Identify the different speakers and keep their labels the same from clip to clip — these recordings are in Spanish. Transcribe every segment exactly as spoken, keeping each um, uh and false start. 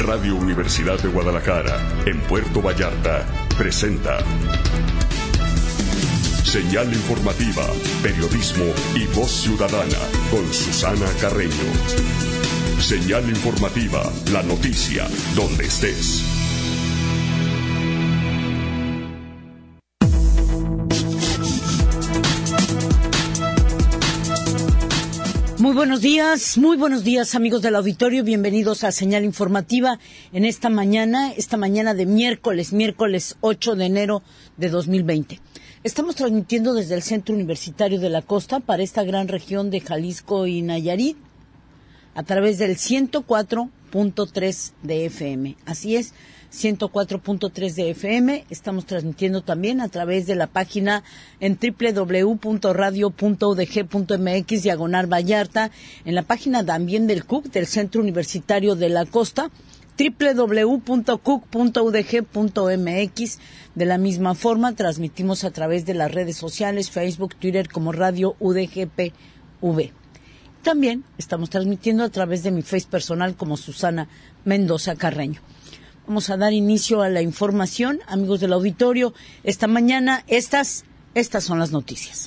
Speaker 1: Radio Universidad de Guadalajara, en Puerto Vallarta, presenta Señal Informativa, Periodismo y Voz Ciudadana, con Susana Carreño. Señal Informativa, la noticia, donde estés.
Speaker 2: Muy buenos días, muy buenos días amigos del auditorio, bienvenidos a Señal Informativa en esta mañana, esta mañana de miércoles, miércoles ocho de enero de dos mil veinte. Estamos transmitiendo desde el Centro Universitario de la Costa para esta gran región de Jalisco y Nayarit a través del ciento cuatro punto tres de F M. Así es, ciento cuatro punto tres de F M. Estamos transmitiendo también a través de la página en doble u doble u doble u punto radio punto u d g punto m x diagonal Vallarta, en la página también del C U C, del Centro Universitario de la Costa, doble u doble u doble u punto c u c punto u d g punto m x. De la misma forma, transmitimos a través de las redes sociales, Facebook, Twitter, como Radio U D G P V. También estamos transmitiendo a través de mi Face personal como Susana Mendoza Carreño. Vamos a dar inicio a la información, amigos del auditorio. Esta mañana, estas, estas son las noticias.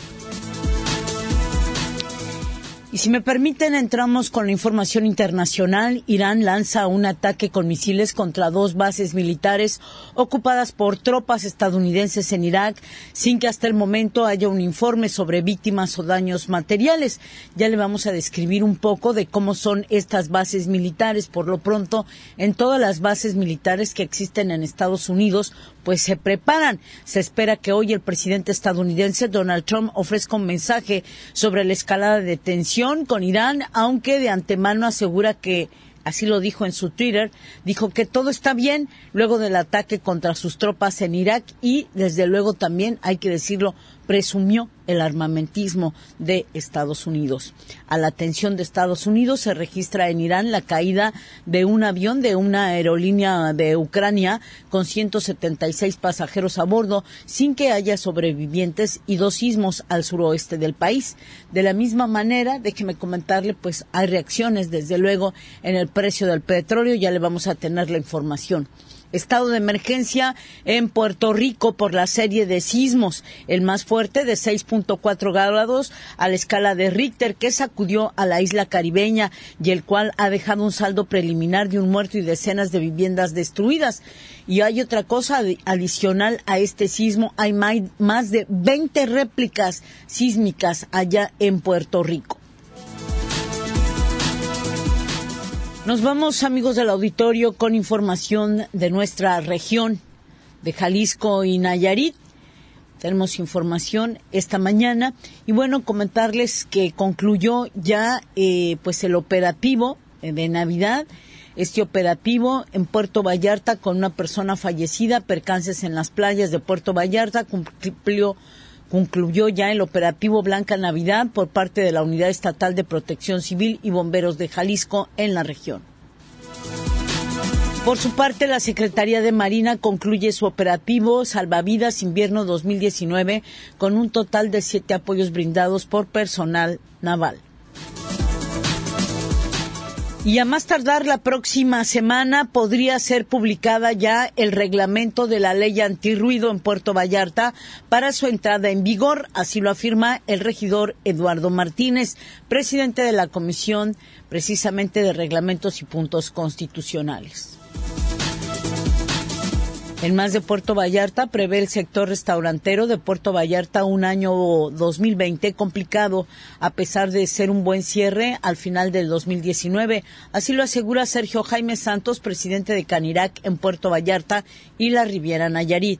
Speaker 2: Y si me permiten, entramos con la información internacional. Irán lanza un ataque con misiles contra dos bases militares ocupadas por tropas estadounidenses en Irak, sin que hasta el momento haya un informe sobre víctimas o daños materiales. Ya le vamos a describir un poco de cómo son estas bases militares. Por lo pronto, en todas las bases militares que existen en Estados Unidos, pues se preparan. Se espera que hoy el presidente estadounidense Donald Trump ofrezca un mensaje sobre la escalada de tensión con Irán, aunque de antemano asegura que, así lo dijo en su Twitter, dijo que todo está bien luego del ataque contra sus tropas en Irak y, desde luego, también, hay que decirlo, presumió el armamentismo de Estados Unidos. A la atención de Estados Unidos se registra en Irán la caída de un avión de una aerolínea de Ucrania con ciento setenta y seis pasajeros a bordo, sin que haya sobrevivientes, y dos sismos al suroeste del país. De la misma manera, déjeme comentarle, pues hay reacciones, desde luego, en el precio del petróleo. Ya le vamos a tener la información. Estado de emergencia en Puerto Rico por la serie de sismos, el más fuerte de seis punto cuatro grados a la escala de Richter, que sacudió a la isla caribeña y el cual ha dejado un saldo preliminar de un muerto y decenas de viviendas destruidas. Y hay otra cosa adicional a este sismo, hay más de veinte réplicas sísmicas allá en Puerto Rico. Nos vamos, amigos del auditorio, con información de nuestra región de Jalisco y Nayarit. Tenemos información esta mañana y bueno, comentarles que concluyó ya eh, pues el operativo de Navidad. Este operativo en Puerto Vallarta con una persona fallecida, percances en las playas de Puerto Vallarta, cumplió Concluyó ya el operativo Blanca Navidad por parte de la Unidad Estatal de Protección Civil y Bomberos de Jalisco en la región. Por su parte, la Secretaría de Marina concluye su operativo Salvavidas Invierno dos mil diecinueve con un total de siete apoyos brindados por personal naval. Y a más tardar la próxima semana podría ser publicada ya el reglamento de la ley antirruido en Puerto Vallarta para su entrada en vigor, así lo afirma el regidor Eduardo Martínez, presidente de la Comisión precisamente de Reglamentos y Puntos Constitucionales. En más de Puerto Vallarta, prevé el sector restaurantero de Puerto Vallarta un año dos mil veinte complicado, a pesar de ser un buen cierre al final del dos mil diecinueve. Así lo asegura Sergio Jaime Santos, presidente de Canirac en Puerto Vallarta y la Riviera Nayarit.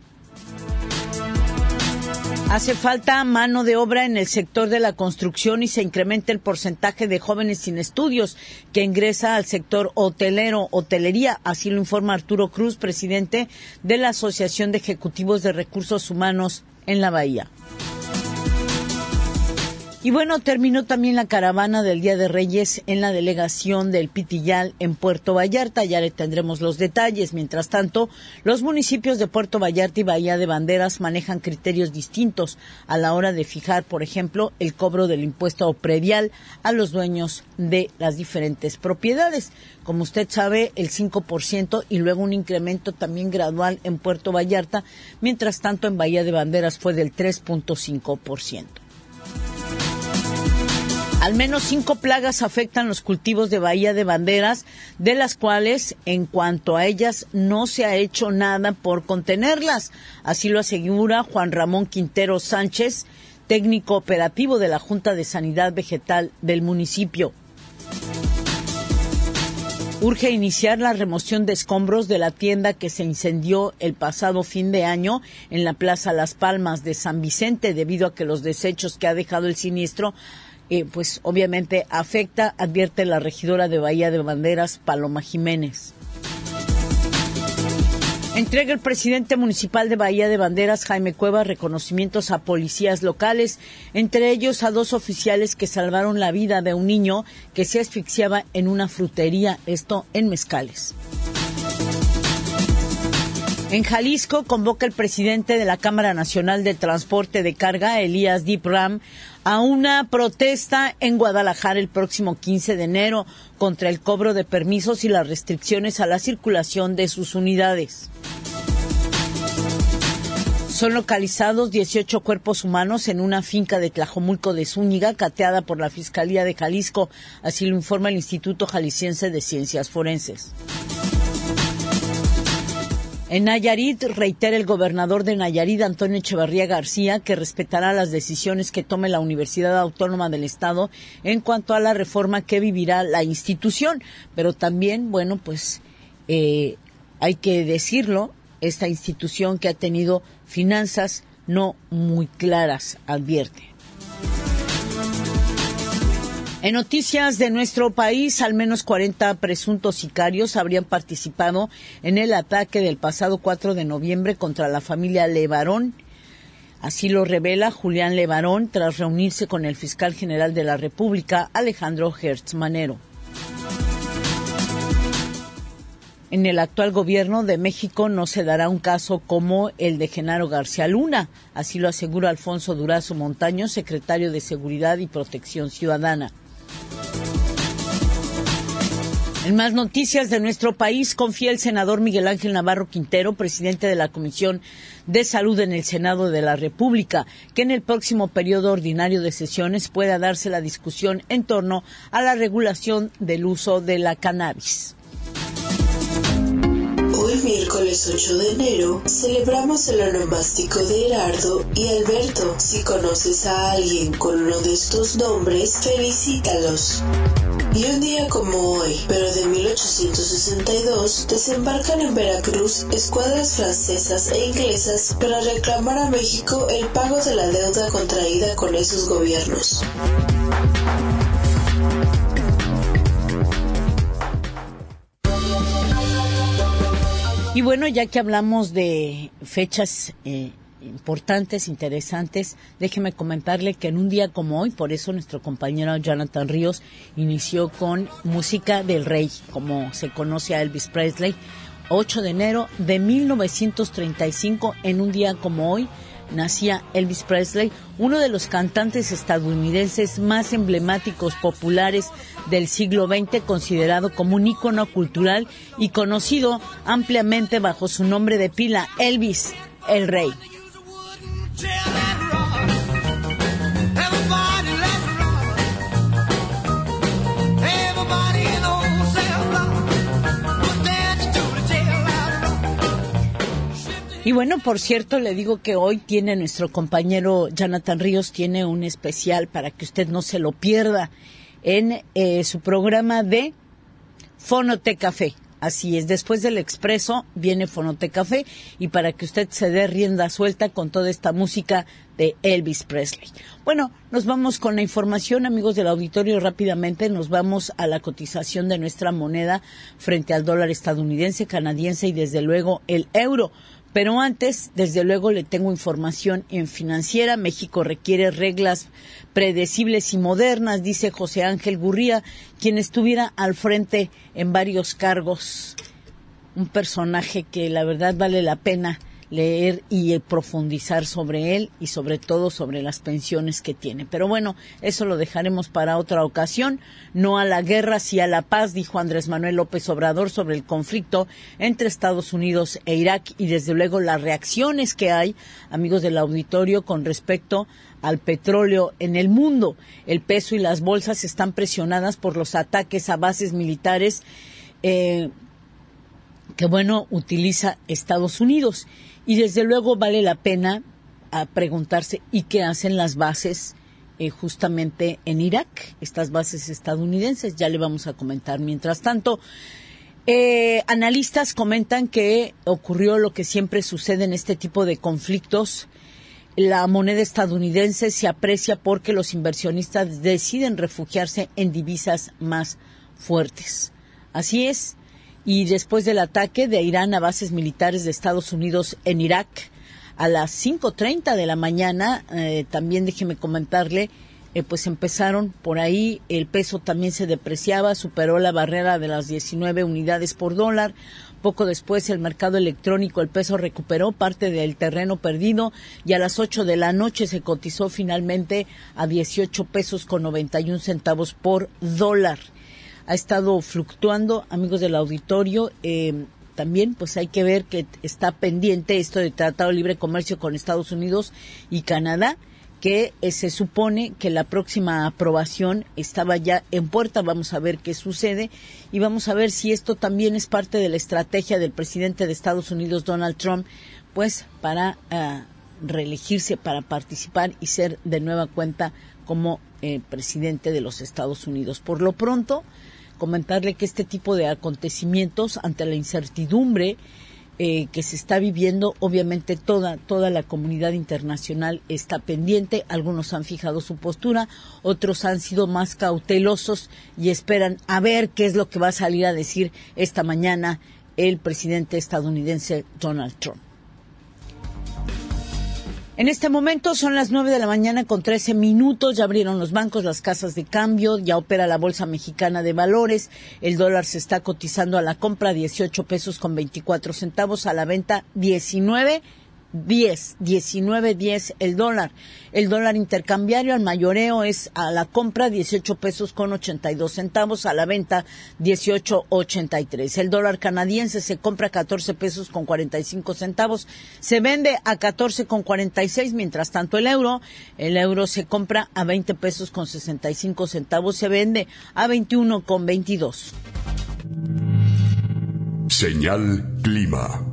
Speaker 2: Hace falta mano de obra en el sector de la construcción y se incrementa el porcentaje de jóvenes sin estudios que ingresa al sector hotelero, hotelería, así lo informa Arturo Cruz, presidente de la Asociación de Ejecutivos de Recursos Humanos en la Bahía. Y bueno, terminó también la caravana del Día de Reyes en la delegación del Pitillal en Puerto Vallarta. Ya le tendremos los detalles. Mientras tanto, los municipios de Puerto Vallarta y Bahía de Banderas manejan criterios distintos a la hora de fijar, por ejemplo, el cobro del impuesto predial a los dueños de las diferentes propiedades. Como usted sabe, el cinco por ciento y luego un incremento también gradual en Puerto Vallarta. Mientras tanto, en Bahía de Banderas fue del tres punto cinco por ciento. Al menos cinco plagas afectan los cultivos de Bahía de Banderas, de las cuales, en cuanto a ellas, no se ha hecho nada por contenerlas. Así lo asegura Juan Ramón Quintero Sánchez, técnico operativo de la Junta de Sanidad Vegetal del municipio. Urge iniciar la remoción de escombros de la tienda que se incendió el pasado fin de año en la Plaza Las Palmas de San Vicente, debido a que los desechos que ha dejado el siniestro Eh, pues obviamente afecta, advierte la regidora de Bahía de Banderas, Paloma Jiménez. Entrega el presidente municipal de Bahía de Banderas, Jaime Cuevas, reconocimientos a policías locales, entre ellos a dos oficiales que salvaron la vida de un niño que se asfixiaba en una frutería, esto en Mezcales. En Jalisco convoca el presidente de la Cámara Nacional de Transporte de Carga, Elías Dipram, a una protesta en Guadalajara el próximo quince de enero contra el cobro de permisos y las restricciones a la circulación de sus unidades. Son localizados dieciocho cuerpos humanos en una finca de Tlajomulco de Zúñiga, cateada por la Fiscalía de Jalisco, así lo informa el Instituto Jalisciense de Ciencias Forenses. En Nayarit, reitera el gobernador de Nayarit, Antonio Echeverría García, que respetará las decisiones que tome la Universidad Autónoma del Estado en cuanto a la reforma que vivirá la institución. Pero también, bueno, pues eh, hay que decirlo, esta institución que ha tenido finanzas no muy claras, advierte. En noticias de nuestro país, al menos cuarenta presuntos sicarios habrían participado en el ataque del pasado cuatro de noviembre contra la familia Levarón. Así lo revela Julián Levarón tras reunirse con el fiscal general de la República, Alejandro Gertz Manero. En el actual gobierno de México no se dará un caso como el de Genaro García Luna, así lo asegura Alfonso Durazo Montaño, secretario de Seguridad y Protección Ciudadana. En más noticias de nuestro país, confía el senador Miguel Ángel Navarro Quintero, presidente de la Comisión de Salud en el Senado de la República, que en el próximo periodo ordinario de sesiones pueda darse la discusión en torno a la regulación del uso de la cannabis.
Speaker 3: Hoy, miércoles ocho de enero, celebramos el onomástico de Gerardo y Alberto. Si conoces a alguien con uno de estos nombres, felicítalos. Y un día como hoy, pero de mil ochocientos sesenta y dos, desembarcan en Veracruz escuadras francesas e inglesas para reclamar a México el pago de la deuda contraída con esos gobiernos.
Speaker 2: Y bueno, ya que hablamos de fechas eh, importantes, interesantes, déjeme comentarle que en un día como hoy, por eso nuestro compañero Jonathan Ríos inició con música del rey, como se conoce a Elvis Presley, ocho de enero de mil novecientos treinta y cinco, en un día como hoy, nacía Elvis Presley, uno de los cantantes estadounidenses más emblemáticos, populares del siglo veinte, considerado como un ícono cultural y conocido ampliamente bajo su nombre de pila, Elvis, el Rey. Y bueno, por cierto, le digo que hoy tiene nuestro compañero Jonathan Ríos, tiene un especial para que usted no se lo pierda en eh, su programa de Fonotecafé. Así es, después del Expreso viene Fonotecafé y para que usted se dé rienda suelta con toda esta música de Elvis Presley. Bueno, nos vamos con la información, amigos del auditorio, rápidamente nos vamos a la cotización de nuestra moneda frente al dólar estadounidense, canadiense y desde luego el euro. Pero antes, desde luego, le tengo información en financiera. México requiere reglas predecibles y modernas, dice José Ángel Gurría, quien estuviera al frente en varios cargos. Un personaje que la verdad vale la pena leer y profundizar sobre él y sobre todo sobre las pensiones que tiene. Pero bueno, eso lo dejaremos para otra ocasión. No a la guerra, sí a la paz, dijo Andrés Manuel López Obrador sobre el conflicto entre Estados Unidos e Irak y desde luego las reacciones que hay, amigos del auditorio, con respecto al petróleo en el mundo. El peso y las bolsas están presionadas por los ataques a bases militares eh, que, bueno, utiliza Estados Unidos. Y desde luego vale la pena a preguntarse, ¿y qué hacen las bases eh, justamente en Irak? Estas bases estadounidenses, ya le vamos a comentar. Mientras tanto, eh, analistas comentan que ocurrió lo que siempre sucede en este tipo de conflictos. La moneda estadounidense se aprecia porque los inversionistas deciden refugiarse en divisas más fuertes. Así es. Y después del ataque de Irán a bases militares de Estados Unidos en Irak, a las cinco treinta de la mañana, eh, también déjeme comentarle, eh, pues empezaron por ahí, el peso también se depreciaba, superó la barrera de las diecinueve unidades por dólar. Poco después, el mercado electrónico, el peso recuperó parte del terreno perdido y a las ocho de la noche se cotizó finalmente a dieciocho pesos con noventa y un centavos por dólar. Ha estado fluctuando, amigos del auditorio. Eh, también pues hay que ver que está pendiente esto de Tratado de Libre Comercio con Estados Unidos y Canadá, que eh, se supone que la próxima aprobación estaba ya en puerta. Vamos a ver qué sucede y vamos a ver si esto también es parte de la estrategia del presidente de Estados Unidos, Donald Trump, pues para uh, reelegirse, para participar y ser de nueva cuenta como eh, presidente de los Estados Unidos. Por lo pronto, comentarle que este tipo de acontecimientos, ante la incertidumbre eh, que se está viviendo, obviamente toda toda la comunidad internacional está pendiente. Algunos han fijado su postura, otros han sido más cautelosos y esperan a ver qué es lo que va a salir a decir esta mañana el presidente estadounidense Donald Trump. En este momento son las nueve de la mañana con trece minutos, ya abrieron los bancos, las casas de cambio, ya opera la Bolsa Mexicana de Valores, el dólar se está cotizando a la compra dieciocho pesos con veinticuatro centavos, a la venta diecinueve diez, diecinueve diez el dólar. El dólar intercambiario al mayoreo es a la compra dieciocho pesos con ochenta y dos centavos, a la venta dieciocho ochenta y tres. El dólar canadiense se compra a catorce pesos con cuarenta y cinco centavos, se vende a catorce con cuarenta y seis, mientras tanto el euro, el euro se compra a veinte pesos con sesenta y cinco centavos, se vende a veintiuno con veintidós.
Speaker 1: Señal Clima.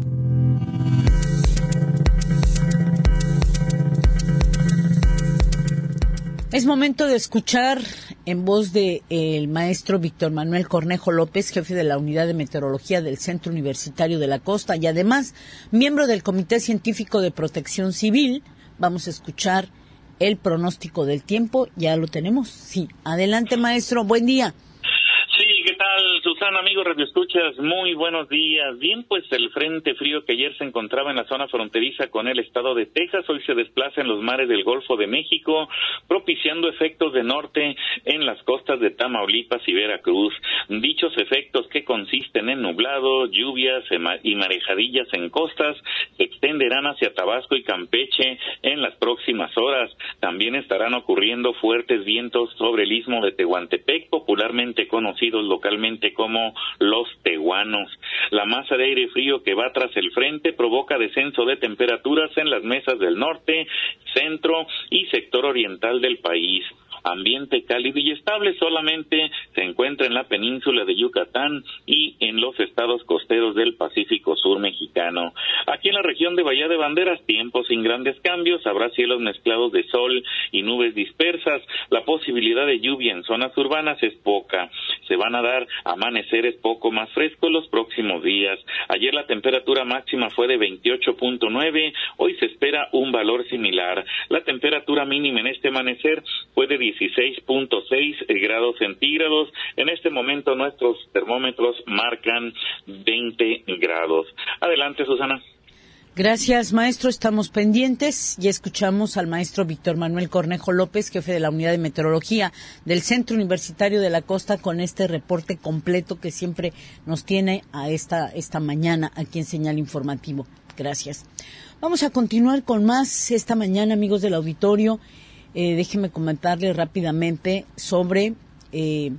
Speaker 2: Es momento de escuchar en voz de el maestro Víctor Manuel Cornejo López, jefe de la Unidad de Meteorología del Centro Universitario de la Costa y además miembro del Comité Científico de Protección Civil. Vamos a escuchar el pronóstico del tiempo. ¿Ya lo tenemos? Sí. Adelante, maestro. Buen día.
Speaker 4: ¿Qué tal, Susana, amigos radioescuchas? Muy buenos días. Bien, pues el frente frío que ayer se encontraba en la zona fronteriza con el estado de Texas hoy se desplaza en los mares del Golfo de México, propiciando efectos de norte en las costas de Tamaulipas y Veracruz. Dichos efectos, que consisten en nublado, lluvias y marejadillas en costas, se extenderán hacia Tabasco y Campeche en las próximas horas. También estarán ocurriendo fuertes vientos sobre el istmo de Tehuantepec, popularmente conocidos localmente como los tehuanos. La masa de aire frío que va tras el frente provoca descenso de temperaturas en las mesas del norte, centro y sector oriental del país. Ambiente cálido y estable solamente se encuentra en la península de Yucatán y en los estados costeros del Pacífico Sur mexicano. Aquí en la región de Bahía de Banderas, tiempo sin grandes cambios, habrá cielos mezclados de sol y nubes dispersas. La posibilidad de lluvia en zonas urbanas es poca. Se van a dar amaneceres poco más frescos los próximos días. Ayer la temperatura máxima fue de veintiocho punto nueve, hoy se espera un valor similar. La temperatura mínima en este amanecer fue de dieciséis punto seis grados centígrados. En este momento nuestros termómetros marcan veinte grados. Adelante, Susana.
Speaker 2: Gracias, maestro. Estamos pendientes. Ya escuchamos al maestro Víctor Manuel Cornejo López, jefe de la Unidad de Meteorología del Centro Universitario de la Costa, con este reporte completo que siempre nos tiene a esta, esta mañana aquí en Señal Informativo. Gracias. Vamos a continuar con más esta mañana, amigos del auditorio. Eh, déjenme comentarles rápidamente sobre eh,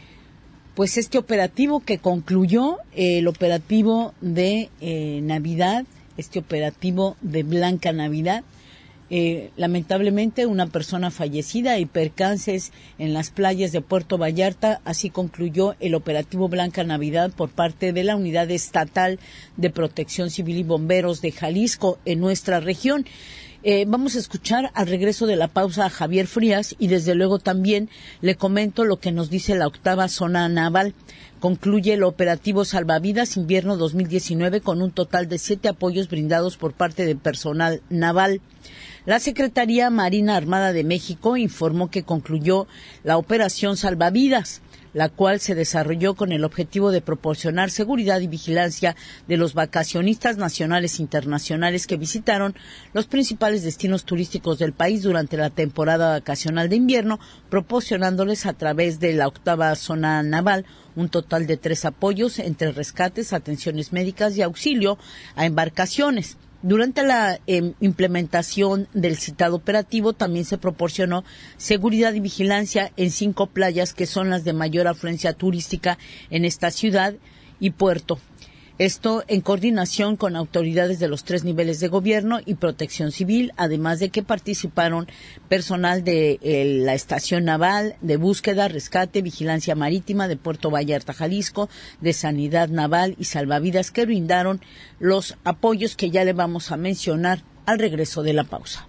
Speaker 2: pues este operativo que concluyó, eh, el operativo de eh, Navidad, este operativo de Blanca Navidad. Eh, lamentablemente una persona fallecida y percances en las playas de Puerto Vallarta. Así concluyó el operativo Blanca Navidad por parte de la Unidad Estatal de Protección Civil y Bomberos de Jalisco en nuestra región. Eh, vamos a escuchar al regreso de la pausa a Javier Frías y desde luego también le comento lo que nos dice la octava zona naval. Concluye el operativo Salvavidas Invierno dos mil diecinueve con un total de siete apoyos brindados por parte de personal naval. La Secretaría Marina Armada de México informó que concluyó la operación Salvavidas, la cual se desarrolló con el objetivo de proporcionar seguridad y vigilancia de los vacacionistas nacionales e internacionales que visitaron los principales destinos turísticos del país durante la temporada vacacional de invierno, proporcionándoles a través de la octava zona naval un total de tres apoyos entre rescates, atenciones médicas y auxilio a embarcaciones. Durante la eh, implementación del citado operativo también se proporcionó seguridad y vigilancia en cinco playas que son las de mayor afluencia turística en esta ciudad y puerto. Esto en coordinación con autoridades de los tres niveles de gobierno y protección civil, además de que participaron personal de eh, la estación naval, de búsqueda, rescate, vigilancia marítima de Puerto Vallarta, Jalisco, de sanidad naval y salvavidas que brindaron los apoyos que ya le vamos a mencionar al regreso de la pausa.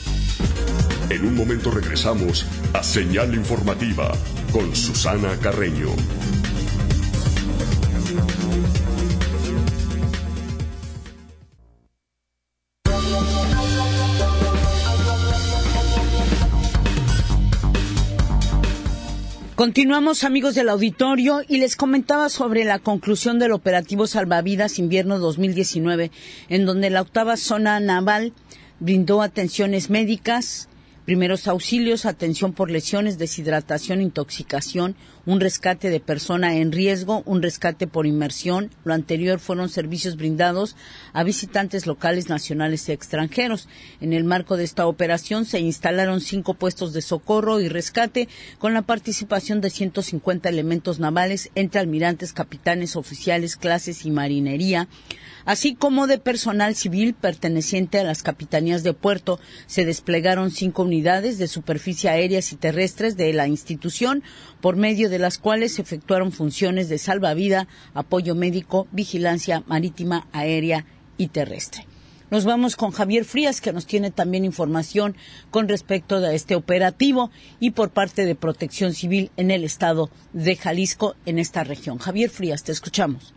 Speaker 1: En un momento regresamos a Señal Informativa con Susana Carreño.
Speaker 2: Continuamos, amigos del auditorio, y les comentaba sobre la conclusión del operativo Salvavidas Invierno dos mil diecinueve, en donde la octava zona naval brindó atenciones médicas, primeros auxilios, atención por lesiones, deshidratación, intoxicación, un rescate de persona en riesgo, un rescate por inmersión. Lo anterior fueron servicios brindados a visitantes locales, nacionales y extranjeros. En el marco de esta operación se instalaron cinco puestos de socorro y rescate con la participación de ciento cincuenta elementos navales entre almirantes, capitanes, oficiales, clases y marinería, así como de personal civil perteneciente a las capitanías de puerto. Se desplegaron cinco unidades de superficie aéreas y terrestres de la institución, por medio de las cuales se efectuaron funciones de salvavidas, apoyo médico, vigilancia marítima, aérea y terrestre. Nos vamos con Javier Frías, que nos tiene también información con respecto a este operativo y por parte de Protección Civil en el estado de Jalisco, en esta región. Javier Frías, te escuchamos.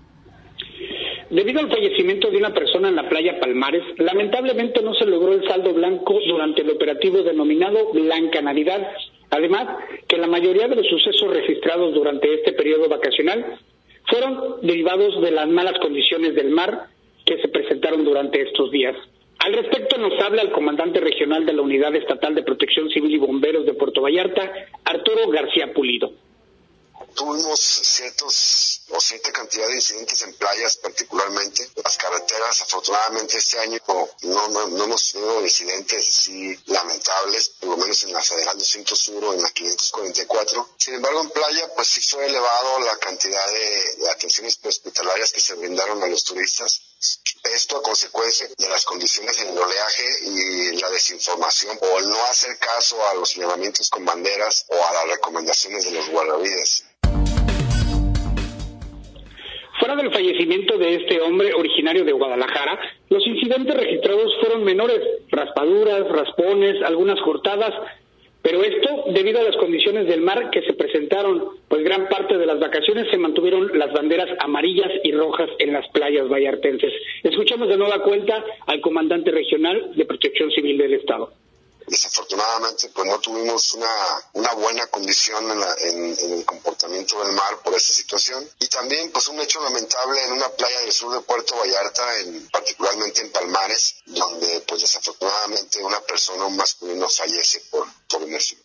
Speaker 5: Debido al fallecimiento de una persona en la playa Palmares, lamentablemente no se logró el saldo blanco durante el operativo denominado Blanca Navidad. Además, que la mayoría de los sucesos registrados durante este periodo vacacional fueron derivados de las malas condiciones del mar que se presentaron durante estos días. Al respecto nos habla el comandante regional de la Unidad Estatal de Protección Civil y Bomberos de Puerto Vallarta, Arturo García Pulido.
Speaker 6: Tuvimos ciertos o cierta cantidad de incidentes en playas, particularmente las carreteras. Afortunadamente este año no, no, no hemos tenido incidentes así lamentables, por lo menos en la Federal doscientos Sur o en la quinientos cuarenta y cuatro. Sin embargo, en playa pues sí fue elevado la cantidad de, de atenciones hospitalarias que se brindaron a los turistas. Esto a consecuencia de las condiciones en el oleaje y la desinformación o el no hacer caso a los llamamientos con banderas o a las recomendaciones de los guardavidas.
Speaker 5: Fuera del fallecimiento de este hombre originario de Guadalajara, los incidentes registrados fueron menores, raspaduras, raspones, algunas cortadas, pero esto debido a las condiciones del mar que se presentaron, pues gran parte de las vacaciones se mantuvieron las banderas amarillas y rojas en las playas vallartenses. Escuchamos de nueva cuenta al comandante regional de Protección Civil del Estado.
Speaker 6: Desafortunadamente, pues no tuvimos una, una buena condición en, la, en, en el comportamiento del mar por esta situación. Y también, pues un hecho lamentable en una playa del sur de Puerto Vallarta, en, particularmente en Palmares, donde pues desafortunadamente una persona, un masculino, fallece por, por inmersión.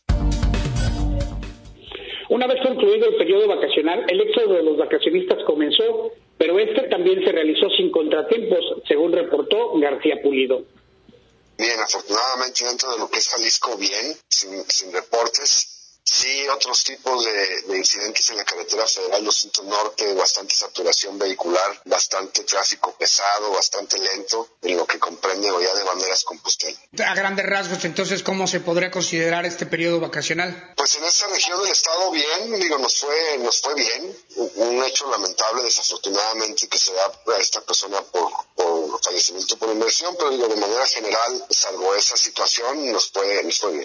Speaker 5: Una vez concluido el periodo vacacional, el éxodo de los vacacionistas comenzó, pero este también se realizó sin contratiempos, según reportó García Pulido.
Speaker 6: Bien, afortunadamente dentro de lo que es Jalisco, bien, sin, sin reportes. Sí, otros tipos de, de incidentes en la carretera federal dos ciento Norte, bastante saturación vehicular, bastante tráfico pesado, bastante lento, en lo que comprende ya de Banderas Compostela.
Speaker 7: A grandes rasgos, entonces, ¿cómo se podría considerar este periodo vacacional?
Speaker 6: Pues en esta región del estado bien, digo, nos fue nos fue bien. Un hecho lamentable, desafortunadamente, que se da a esta persona por, por fallecimiento por inmersión, pero digo, de manera general, salvo esa situación, nos fue, nos fue bien.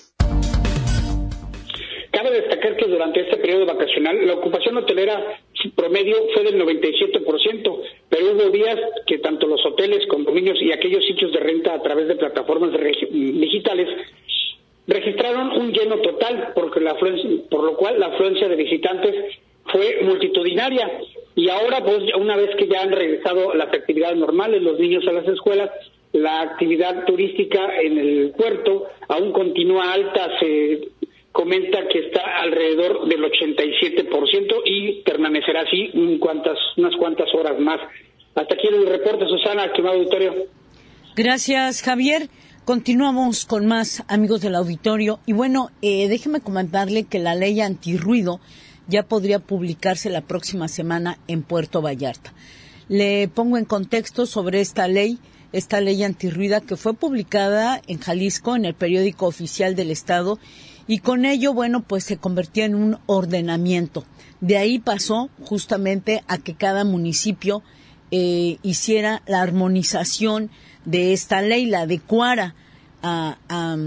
Speaker 5: Cabe destacar que durante este periodo vacacional la ocupación hotelera promedio fue del noventa y siete por ciento, pero hubo días que tanto los hoteles, condominios y aquellos sitios de renta a través de plataformas digitales registraron un lleno total, porque la afluencia, por lo cual la afluencia de visitantes fue multitudinaria. Y ahora, pues, una vez que ya han regresado las actividades normales, los niños a las escuelas, la actividad turística en el puerto aún continúa alta. Se comenta que está alrededor del ochenta y siete por ciento y permanecerá así un cuantas, unas cuantas horas más. Hasta aquí el reporte, Susana, estimado auditorio.
Speaker 2: Gracias, Javier. Continuamos con más, amigos del auditorio. Y bueno, eh, déjeme comentarle que la ley antirruido ya podría publicarse la próxima semana en Puerto Vallarta. Le pongo en contexto sobre esta ley, esta ley antirruida que fue publicada en Jalisco en el periódico oficial del Estado. Y con ello, bueno, pues se convirtió en un ordenamiento. De ahí pasó justamente a que cada municipio eh, hiciera la armonización de esta ley, la adecuara a, a,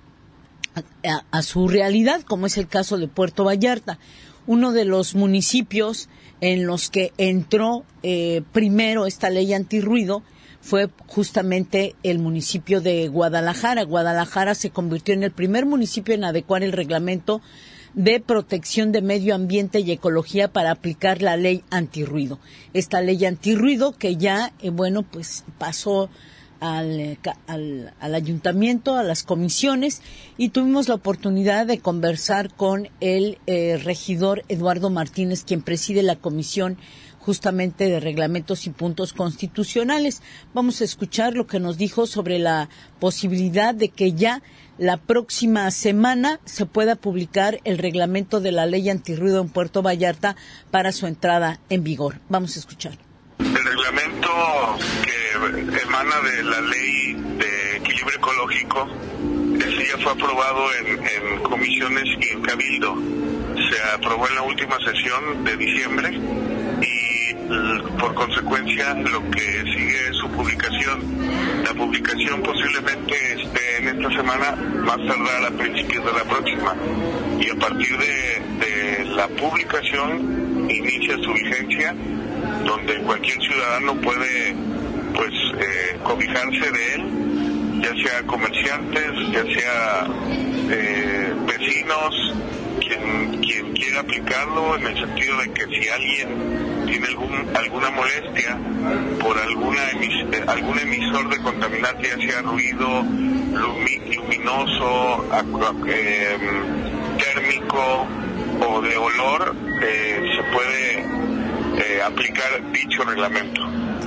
Speaker 2: a, a su realidad, como es el caso de Puerto Vallarta. Uno de los municipios en los que entró eh, primero esta ley antirruido fue justamente el municipio de Guadalajara. Guadalajara se convirtió en el primer municipio en adecuar el reglamento de protección de medio ambiente y ecología para aplicar la ley antirruido. Esta ley antirruido que ya, eh, bueno, pues pasó al, al, al ayuntamiento, a las comisiones, y tuvimos la oportunidad de conversar con el eh, regidor Eduardo Martínez, quien preside la comisión justamente de reglamentos y puntos constitucionales. Vamos a escuchar lo que nos dijo sobre la posibilidad de que ya la próxima semana se pueda publicar el reglamento de la ley antirruido en Puerto Vallarta para su entrada en vigor. Vamos a escuchar.
Speaker 8: El reglamento que emana de la ley de equilibrio ecológico, ese ya fue aprobado en, en comisiones y en cabildo. Se aprobó en la última sesión de diciembre y por consecuencia lo que sigue es su publicación. La publicación posiblemente esté en esta semana, más tardar a principios de la próxima, y a partir de, de la publicación inicia su vigencia, donde cualquier ciudadano puede pues eh, cobijarse de él, ya sea comerciantes, ya sea eh, vecinos, quien, quien quiera aplicarlo, en el sentido de que si alguien tiene algún, alguna molestia por alguna emis, eh, algún emisor de contaminante, ya sea ruido, lumi, luminoso, acu, eh, térmico o de olor, eh, se puede eh, aplicar dicho reglamento.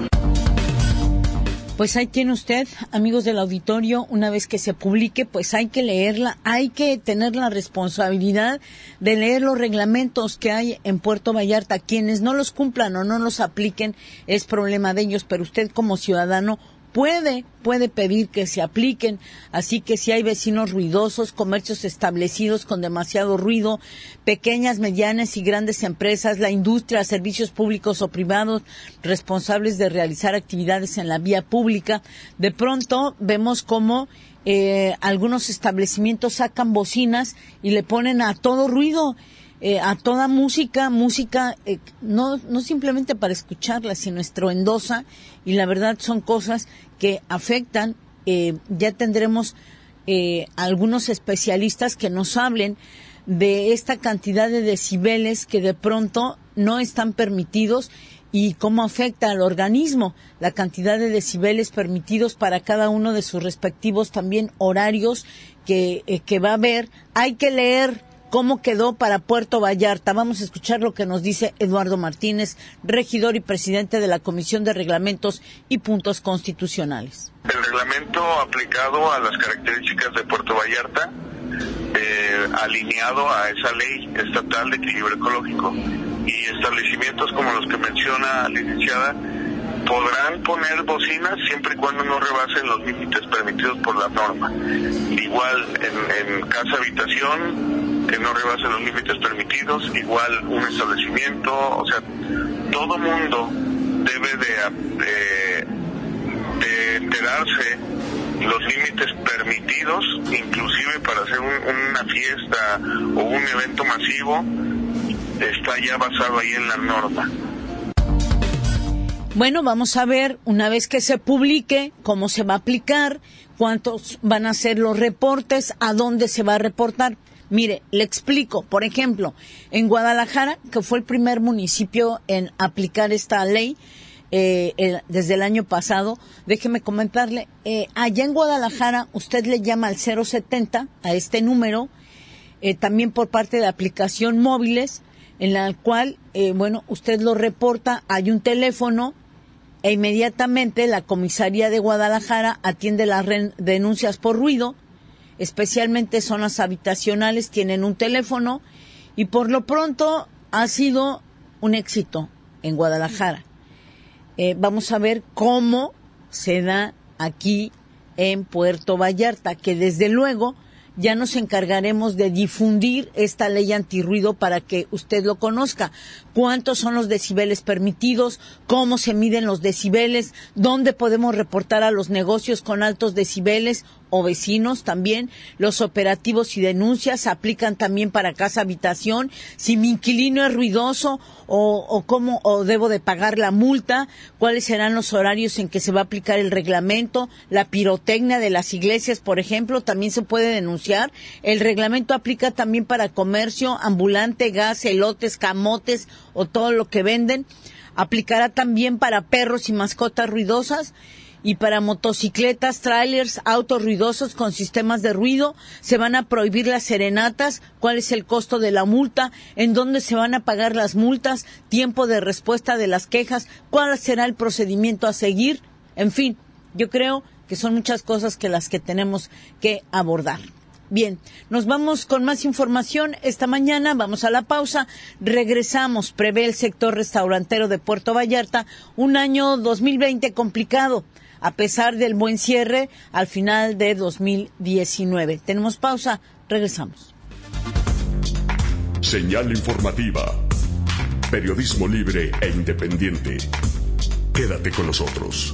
Speaker 2: Pues ahí tiene usted, amigos del auditorio, una vez que se publique, pues hay que leerla, hay que tener la responsabilidad de leer los reglamentos que hay en Puerto Vallarta. Quienes no los cumplan o no los apliquen es problema de ellos, pero usted como ciudadano puede, puede pedir que se apliquen. Así que si hay vecinos ruidosos, comercios establecidos con demasiado ruido, pequeñas, medianas y grandes empresas, la industria, servicios públicos o privados responsables de realizar actividades en la vía pública, de pronto vemos cómo eh, algunos establecimientos sacan bocinas y le ponen a todo ruido. Eh, a toda música, música eh, no no simplemente para escucharla, sino estruendosa, y la verdad son cosas que afectan. Eh, ya tendremos eh, algunos especialistas que nos hablen de esta cantidad de decibeles que de pronto no están permitidos y cómo afecta al organismo la cantidad de decibeles permitidos para cada uno de sus respectivos también horarios que, eh, que va a haber. Hay que leer cómo quedó para Puerto Vallarta. Vamos a escuchar lo que nos dice Eduardo Martínez, regidor y presidente de la Comisión de Reglamentos y Puntos Constitucionales.
Speaker 8: El reglamento aplicado a las características de Puerto Vallarta, eh, alineado a esa ley estatal de equilibrio ecológico, y establecimientos como los que menciona la licenciada podrán poner bocinas siempre y cuando no rebasen los límites permitidos por la norma. Igual en, en casa habitación, que no rebasen los límites permitidos, igual un establecimiento, o sea, todo mundo debe de, de, de enterarse los límites permitidos, inclusive para hacer un, una fiesta o un evento masivo, está ya basado ahí en la norma.
Speaker 2: Bueno, vamos a ver, una vez que se publique, cómo se va a aplicar, cuántos van a ser los reportes, a dónde se va a reportar. Mire, le explico, por ejemplo, en Guadalajara, que fue el primer municipio en aplicar esta ley, eh, el, desde el año pasado, déjeme comentarle, eh, allá en Guadalajara usted le llama al cero setenta, a este número, eh, también por parte de aplicación móviles, en la cual, eh, bueno, usted lo reporta, hay un teléfono, e inmediatamente la comisaría de Guadalajara atiende las re- denuncias por ruido, especialmente zonas habitacionales, tienen un teléfono, y por lo pronto ha sido un éxito en Guadalajara. Eh, vamos a ver cómo se da aquí en Puerto Vallarta, que desde luego ya nos encargaremos de difundir esta ley antirruido para que usted lo conozca. ¿Cuántos son los decibeles permitidos? ¿Cómo se miden los decibeles? ¿Dónde podemos reportar a los negocios con altos decibeles o vecinos también? Los operativos y denuncias se aplican también para casa habitación. Si mi inquilino es ruidoso o, o cómo o debo de pagar la multa, cuáles serán los horarios en que se va a aplicar el reglamento, la pirotecnia de las iglesias, por ejemplo, también se puede denunciar. El reglamento aplica también para comercio ambulante, gas, elotes, camotes o todo lo que venden. Aplicará también para perros y mascotas ruidosas. Y para motocicletas, trailers, autos ruidosos con sistemas de ruido, se van a prohibir las serenatas, cuál es el costo de la multa, en dónde se van a pagar las multas, tiempo de respuesta de las quejas, cuál será el procedimiento a seguir, en fin, yo creo que son muchas cosas que las que tenemos que abordar. Bien, nos vamos con más información esta mañana, vamos a la pausa, regresamos. Prevé el sector restaurantero de Puerto Vallarta un año dos mil veinte complicado, a pesar del buen cierre al final de dos mil diecinueve. Tenemos pausa, regresamos.
Speaker 1: Señal informativa. Periodismo libre e independiente. Quédate con nosotros.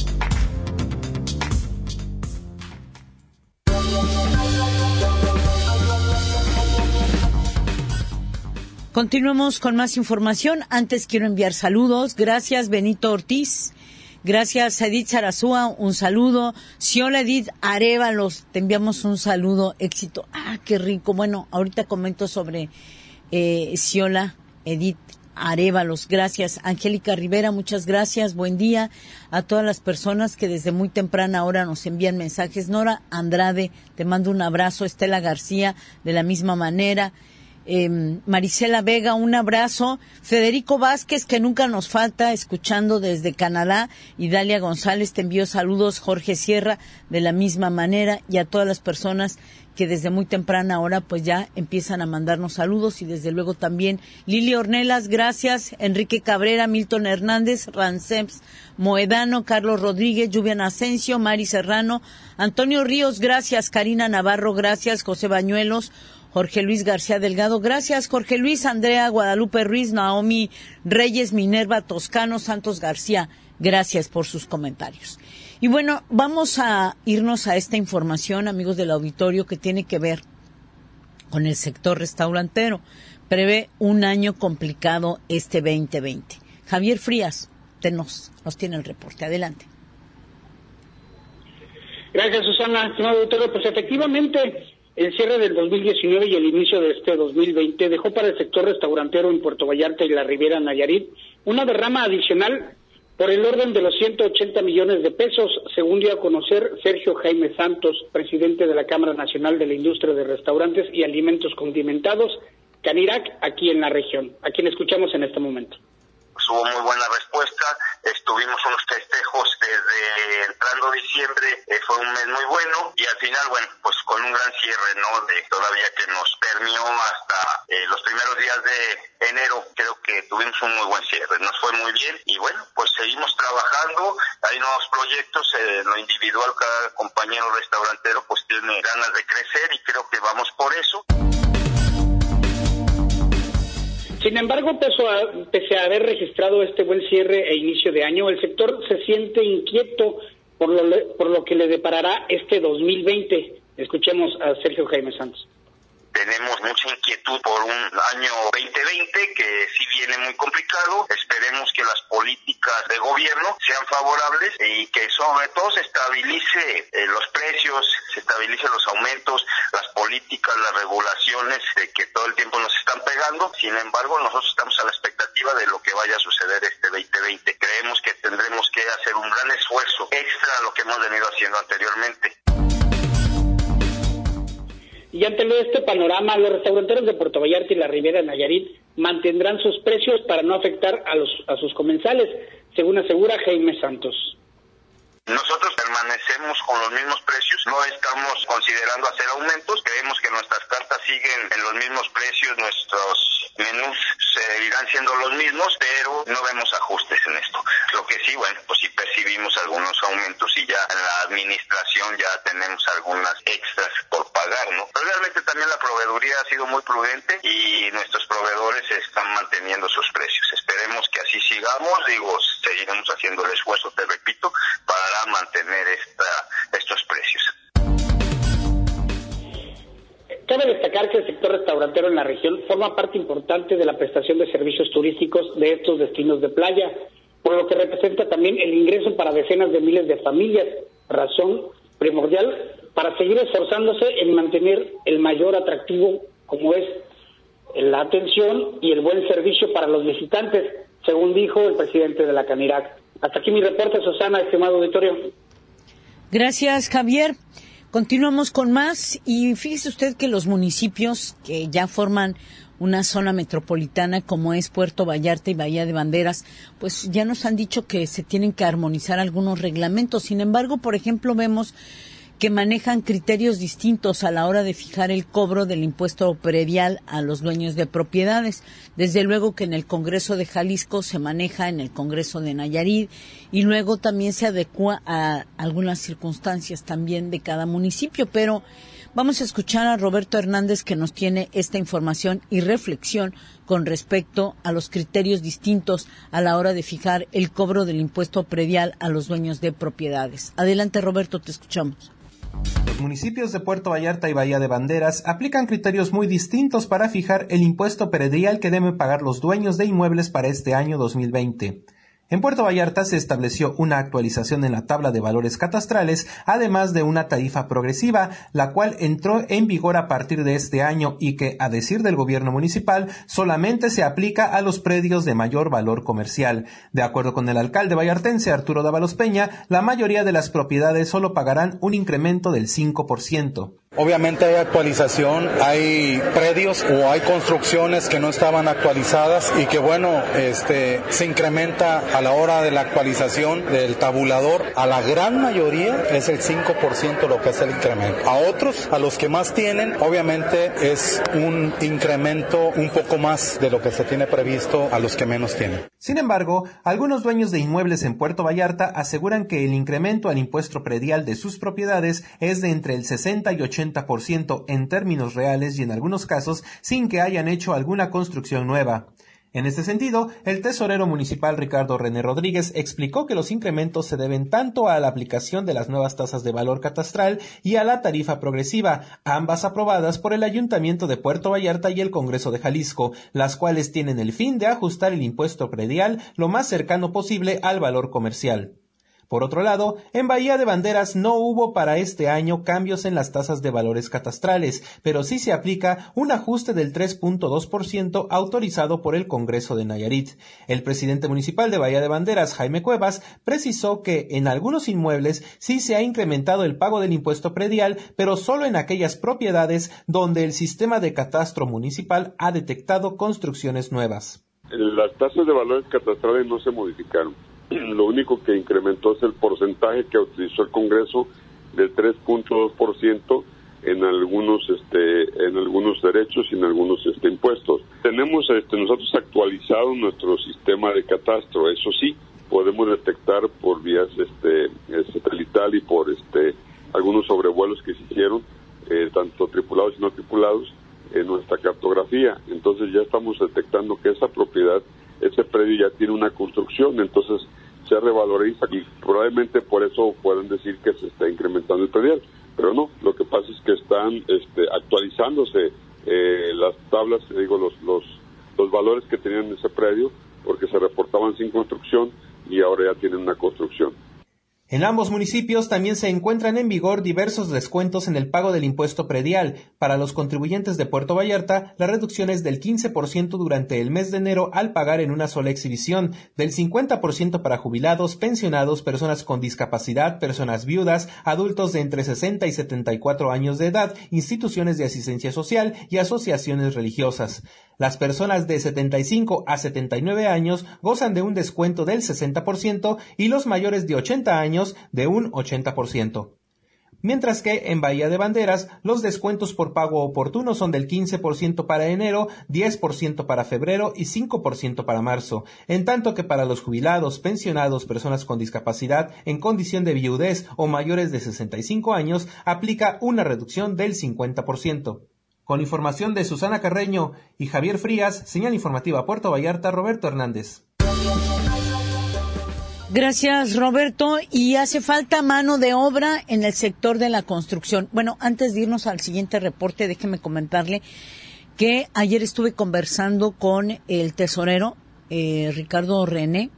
Speaker 2: Continuemos con más información. Antes quiero enviar saludos. Gracias, Benito Ortiz. Gracias, Edith Sarazúa, un saludo. Xiola Edith Arévalos, te enviamos un saludo, éxito. Ah, qué rico. Bueno, ahorita comento sobre eh, Xiola Edith Arévalos. Gracias. Angélica Rivera, muchas gracias. Buen día a todas las personas que desde muy temprana hora nos envían mensajes. Nora Andrade, te mando un abrazo. Estela García, de la misma manera. Eh, Marisela Vega, un abrazo. Federico Vázquez, que nunca nos falta, escuchando desde Canadá. Y Dalia González, te envío saludos. Jorge Sierra, de la misma manera. Y a todas las personas que desde muy temprana hora pues ya empiezan a mandarnos saludos. Y desde luego también Lili Ornelas, gracias. Enrique Cabrera, Milton Hernández, Ranceps Moedano, Carlos Rodríguez, Lluvian Asensio, Mari Serrano, Antonio Ríos, gracias. Karina Navarro, gracias. José Bañuelos, Jorge Luis García Delgado, gracias. Jorge Luis, Andrea Guadalupe Ruiz, Naomi Reyes, Minerva Toscano, Santos García, gracias por sus comentarios. Y bueno, vamos a irnos a esta información, amigos del auditorio, que tiene que ver con el sector restaurantero. Prevé un año complicado este veinte veinte. Javier Frías, tenos, nos tiene el reporte. Adelante.
Speaker 5: Gracias, Susana. Estimado doctor, pues efectivamente el cierre del dos mil diecinueve y el inicio de este dos mil veinte dejó para el sector restaurantero en Puerto Vallarta y la Riviera Nayarit una derrama adicional por el orden de los ciento ochenta millones de pesos, según dio a conocer Sergio Jaime Santos, presidente de la Cámara Nacional de la Industria de Restaurantes y Alimentos Condimentados, Canirac, aquí en la región, a quien escuchamos en este momento.
Speaker 9: Hubo muy buena respuesta, estuvimos unos festejos desde entrando diciembre, eh, fue un mes muy bueno y al final, bueno, pues con un gran cierre, ¿no? De todavía que nos permeó hasta eh, los primeros días de enero, creo que tuvimos un muy buen cierre, nos fue muy bien y bueno, pues seguimos trabajando, hay nuevos proyectos, eh, en lo individual cada compañero restaurantero pues tiene ganas de crecer y creo que vamos por eso.
Speaker 5: Sin embargo, pese a, pese a haber registrado este buen cierre e inicio de año, el sector se siente inquieto por lo, por lo que le deparará este dos mil veinte. Escuchemos a Sergio Jaime Santos.
Speaker 9: Tenemos mucha inquietud por un año veinte veinte que sí viene muy complicado. Esperemos que las políticas de gobierno sean favorables y que sobre todo se estabilice eh, los precios, se estabilicen los aumentos, las políticas, las regulaciones eh, que todo el tiempo nos están pegando. Sin embargo, nosotros estamos a la expectativa de lo que vaya a suceder este veinte veinte. Creemos que tendremos que hacer un gran esfuerzo extra a lo que hemos venido haciendo anteriormente.
Speaker 5: Y ante este panorama, los restauranteros de Puerto Vallarta y la Riviera Nayarit mantendrán sus precios para no afectar a los a sus comensales, según asegura Jaime Santos.
Speaker 9: Nosotros permanecemos con los mismos precios, no estamos considerando hacer aumentos, creemos que nuestras cartas siguen en los mismos precios, nuestros menús seguirán siendo los mismos, pero no vemos ajustes en esto. Lo que sí, bueno, pues sí percibimos algunos aumentos y ya en la administración ya tenemos algunas extras por pagar, ¿no? Pero realmente también la proveeduría ha sido muy prudente y nuestros proveedores están manteniendo sus precios. Esperemos que así sigamos, digo, seguiremos haciendo el esfuerzo, te repito, para mantener esta, estos precios.
Speaker 5: Cabe destacar que el sector restaurantero en la región forma parte importante de la prestación de servicios turísticos de estos destinos de playa, por lo que representa también el ingreso para decenas de miles de familias, razón primordial para seguir esforzándose en mantener el mayor atractivo como es la atención y el buen servicio para los visitantes, según dijo el presidente de la Canirac. Hasta aquí mi reporte, Susana, estimado auditorio.
Speaker 2: Gracias, Javier. Continuamos con más y fíjese usted que los municipios que ya forman una zona metropolitana como es Puerto Vallarta y Bahía de Banderas, pues ya nos han dicho que se tienen que armonizar algunos reglamentos. Sin embargo, por ejemplo, vemos que manejan criterios distintos a la hora de fijar el cobro del impuesto predial a los dueños de propiedades. Desde luego que en el Congreso de Jalisco se maneja en el Congreso de Nayarit y luego también se adecua a algunas circunstancias también de cada municipio. Pero vamos a escuchar a Roberto Hernández que nos tiene esta información y reflexión con respecto a los criterios distintos a la hora de fijar el cobro del impuesto predial a los dueños de propiedades. Adelante, Roberto, te escuchamos.
Speaker 10: Los municipios de Puerto Vallarta y Bahía de Banderas aplican criterios muy distintos para fijar el impuesto predial que deben pagar los dueños de inmuebles para este año dos mil veinte. En Puerto Vallarta se estableció una actualización en la tabla de valores catastrales, además de una tarifa progresiva, la cual entró en vigor a partir de este año y que, a decir del gobierno municipal, solamente se aplica a los predios de mayor valor comercial. De acuerdo con el alcalde vallartense Arturo Dávalos Peña, la mayoría de las propiedades solo pagarán un incremento del cinco por ciento.
Speaker 11: Obviamente hay actualización, hay predios o hay construcciones que no estaban actualizadas y que bueno, este se incrementa a la hora de la actualización del tabulador. A la gran mayoría es el cinco por ciento lo que es el incremento. A otros, a los que más tienen, obviamente es un incremento un poco más de lo que se tiene previsto a los que menos tienen.
Speaker 10: Sin embargo, algunos dueños de inmuebles en Puerto Vallarta aseguran que el incremento al impuesto predial de sus propiedades es de entre el sesenta y ochenta por ciento en términos reales y en algunos casos sin que hayan hecho alguna construcción nueva. En este sentido, el tesorero municipal Ricardo René Rodríguez explicó que los incrementos se deben tanto a la aplicación de las nuevas tasas de valor catastral y a la tarifa progresiva, ambas aprobadas por el Ayuntamiento de Puerto Vallarta y el Congreso de Jalisco, las cuales tienen el fin de ajustar el impuesto predial lo más cercano posible al valor comercial. Por otro lado, en Bahía de Banderas no hubo para este año cambios en las tasas de valores catastrales, pero sí se aplica un ajuste del tres punto dos por ciento autorizado por el Congreso de Nayarit. El presidente municipal de Bahía de Banderas, Jaime Cuevas, precisó que en algunos inmuebles sí se ha incrementado el pago del impuesto predial, pero solo en aquellas propiedades donde el sistema de catastro municipal ha detectado construcciones nuevas.
Speaker 12: Las tasas de valores catastrales no se modificaron. Lo único que incrementó es el porcentaje que utilizó el Congreso del tres punto dos por ciento en algunos este en algunos derechos y en algunos este impuestos. Tenemos este nosotros actualizado nuestro sistema de catastro, eso sí, podemos detectar por vías este satelital y por este algunos sobrevuelos que se hicieron, eh, tanto tripulados y no tripulados, en nuestra cartografía. Entonces ya estamos detectando que esa propiedad, ese predio ya tiene una construcción, entonces se revaloriza y probablemente por eso pueden decir que se está incrementando el predial, pero no, lo que pasa es que están este, actualizándose eh, las tablas, digo, los, los, los valores que tenían en ese predio, porque se reportaban sin construcción y ahora ya tienen una construcción.
Speaker 10: En ambos municipios también se encuentran en vigor diversos descuentos en el pago del impuesto predial. Para los contribuyentes de Puerto Vallarta, la reducción es del quince por ciento durante el mes de enero al pagar en una sola exhibición, del cincuenta por ciento para jubilados, pensionados, personas con discapacidad, personas viudas, adultos de entre sesenta y setenta y cuatro años de edad, instituciones de asistencia social y asociaciones religiosas. Las personas de setenta y cinco a setenta y nueve años gozan de un descuento del sesenta por ciento y los mayores de ochenta años de un ochenta por ciento. Mientras que en Bahía de Banderas los descuentos por pago oportuno son del quince por ciento para enero, diez por ciento para febrero y cinco por ciento para marzo, en tanto que para los jubilados, pensionados, personas con discapacidad en condición de viudez o mayores de sesenta y cinco años aplica una reducción del cincuenta por ciento. Con información de Susana Carreño y Javier Frías, señal informativa Puerto Vallarta, Roberto Hernández.
Speaker 2: Gracias, Roberto. Y hace falta mano de obra en el sector de la construcción. Bueno, antes de irnos al siguiente reporte, déjeme comentarle que ayer estuve conversando con el tesorero eh, Ricardo René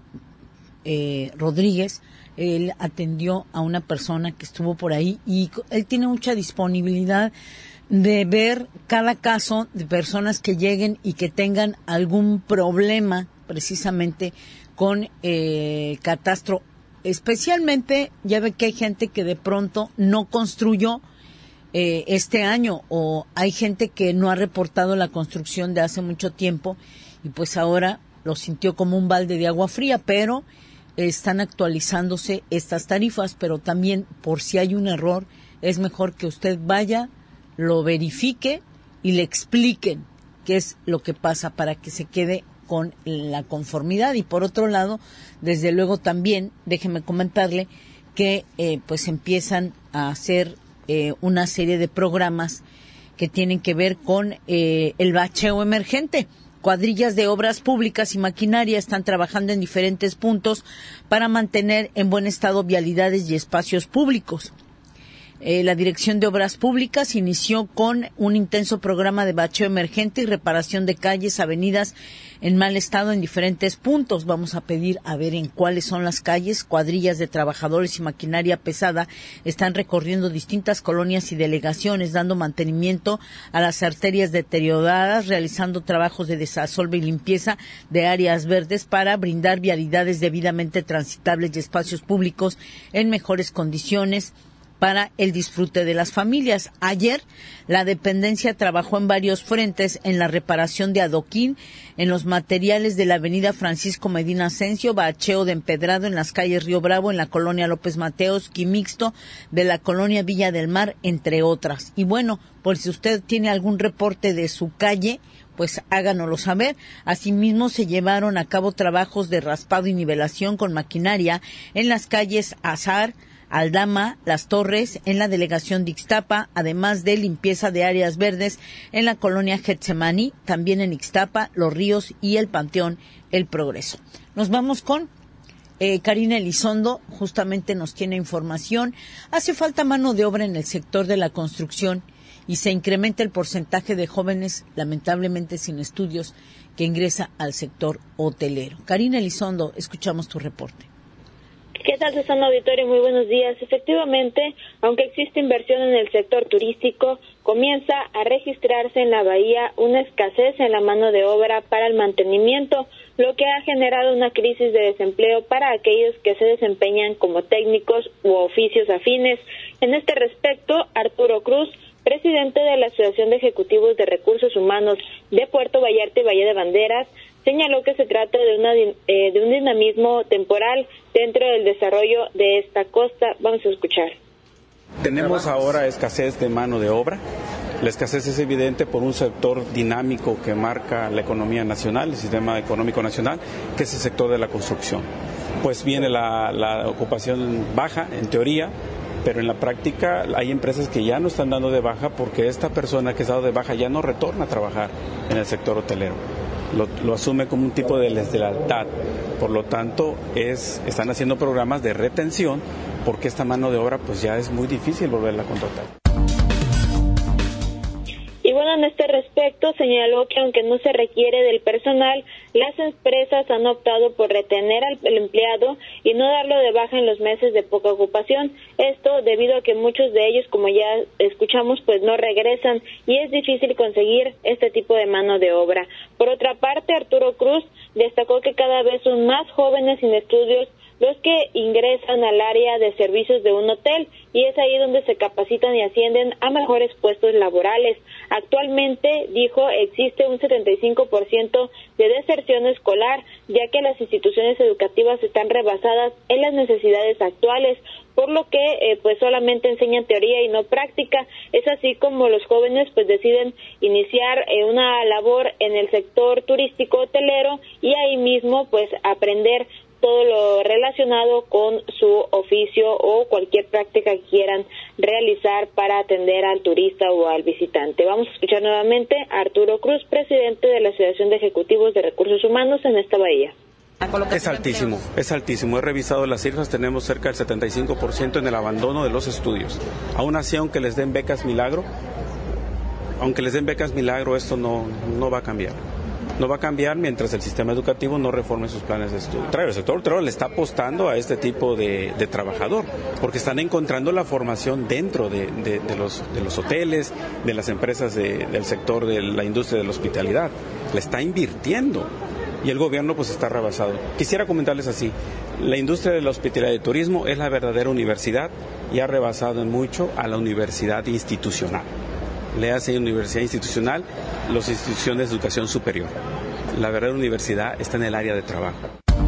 Speaker 2: eh, Rodríguez. Él atendió a una persona que estuvo por ahí y él tiene mucha disponibilidad de ver cada caso de personas que lleguen y que tengan algún problema precisamente con eh, catastro. Especialmente, ya ve que hay gente que de pronto no construyó eh, este año o hay gente que no ha reportado la construcción de hace mucho tiempo y pues ahora lo sintió como un balde de agua fría, pero están actualizándose estas tarifas, pero también por si hay un error es mejor que usted vaya, lo verifique y le expliquen qué es lo que pasa para que se quede con la conformidad. Y por otro lado, desde luego también, déjeme comentarle que eh, pues empiezan a hacer eh, una serie de programas que tienen que ver con eh, el bacheo emergente. Cuadrillas de obras públicas y maquinaria están trabajando en diferentes puntos para mantener en buen estado vialidades y espacios públicos. Eh, la Dirección de Obras Públicas inició con un intenso programa de bacheo emergente y reparación de calles, avenidas en mal estado en diferentes puntos. Vamos a pedir a ver en cuáles son las calles. Cuadrillas de trabajadores y maquinaria pesada están recorriendo distintas colonias y delegaciones, dando mantenimiento a las arterias deterioradas, realizando trabajos de desasolve y limpieza de áreas verdes para brindar vialidades debidamente transitables y espacios públicos en mejores condiciones para el disfrute de las familias. Ayer, la dependencia trabajó en varios frentes en la reparación de adoquín, en los materiales de la avenida Francisco Medina Asensio, bacheo de empedrado en las calles Río Bravo, en la colonia López Mateos, Quimixto, de la colonia Villa del Mar, entre otras. Y bueno, por si usted tiene algún reporte de su calle, pues háganoslo saber. Asimismo, se llevaron a cabo trabajos de raspado y nivelación con maquinaria en las calles Azar, Aldama, Las Torres, en la delegación de Ixtapa, además de limpieza de áreas verdes en la colonia Getsemaní, también en Ixtapa, Los Ríos y el Panteón El Progreso. Nos vamos con eh, Karina Elizondo, justamente nos tiene información. Hace falta mano de obra en el sector de la construcción y se incrementa el porcentaje de jóvenes, lamentablemente sin estudios, que ingresa al sector hotelero. Karina Elizondo, escuchamos tu reporte.
Speaker 13: ¿Qué tal, Susana Auditorio? Muy buenos días. Efectivamente, aunque existe inversión en el sector turístico, comienza a registrarse en la bahía una escasez en la mano de obra para el mantenimiento, lo que ha generado una crisis de desempleo para aquellos que se desempeñan como técnicos u oficios afines. En este respecto, Arturo Cruz, presidente de la Asociación de Ejecutivos de Recursos Humanos de Puerto Vallarta y Bahía de Banderas, señaló que se trata de, una, eh, de un dinamismo temporal dentro del desarrollo de esta costa. Vamos a escuchar.
Speaker 14: Tenemos ahora escasez de mano de obra. La escasez es evidente por un sector dinámico que marca la economía nacional, el sistema económico nacional, que es el sector de la construcción. Pues viene la, la ocupación baja, en teoría, pero en la práctica hay empresas que ya no están dando de baja porque esta persona que está dado de baja ya no retorna a trabajar en el sector hotelero. Lo, lo asume como un tipo de deslealtad. Por lo tanto, es, están haciendo programas de retención porque esta mano de obra pues ya es muy difícil volverla a contratar.
Speaker 13: Y bueno, en este respecto señaló que aunque no se requiere del personal, las empresas han optado por retener al empleado y no darlo de baja en los meses de poca ocupación. Esto debido a que muchos de ellos, como ya escuchamos, pues no regresan y es difícil conseguir este tipo de mano de obra. Por otra parte, Arturo Cruz destacó que cada vez son más jóvenes sin estudios los que ingresan al área de servicios de un hotel y es ahí donde se capacitan y ascienden a mejores puestos laborales. Actualmente, dijo, existe un setenta y cinco por ciento de deserción escolar, ya que las instituciones educativas están rebasadas en las necesidades actuales, por lo que eh, pues solamente enseñan teoría y no práctica. Es así como los jóvenes pues deciden iniciar eh, una labor en el sector turístico hotelero y ahí mismo pues aprender todo lo relacionado con su oficio o cualquier práctica que quieran realizar para atender al turista o al visitante. Vamos a escuchar nuevamente a Arturo Cruz, presidente de la Asociación de Ejecutivos de Recursos Humanos en esta bahía.
Speaker 14: Es altísimo, es altísimo. He revisado las cifras, tenemos cerca del setenta y cinco por ciento en el abandono de los estudios. Aún así, aunque les den becas milagro, aunque les den becas milagro, esto no, no va a cambiar. No va a cambiar mientras el sistema educativo no reforme sus planes de estudio. El sector hotelero le está apostando a este tipo de, de trabajador, porque están encontrando la formación dentro de, de, de, los, de los hoteles, de las empresas de, del sector de la industria de la hospitalidad. Le está invirtiendo y el gobierno pues está rebasado. Quisiera comentarles así, la industria de la hospitalidad y de turismo es la verdadera universidad y ha rebasado en mucho a la universidad institucional. Le hace universidad institucional las instituciones de educación superior. La verdadera universidad está en el área de trabajo.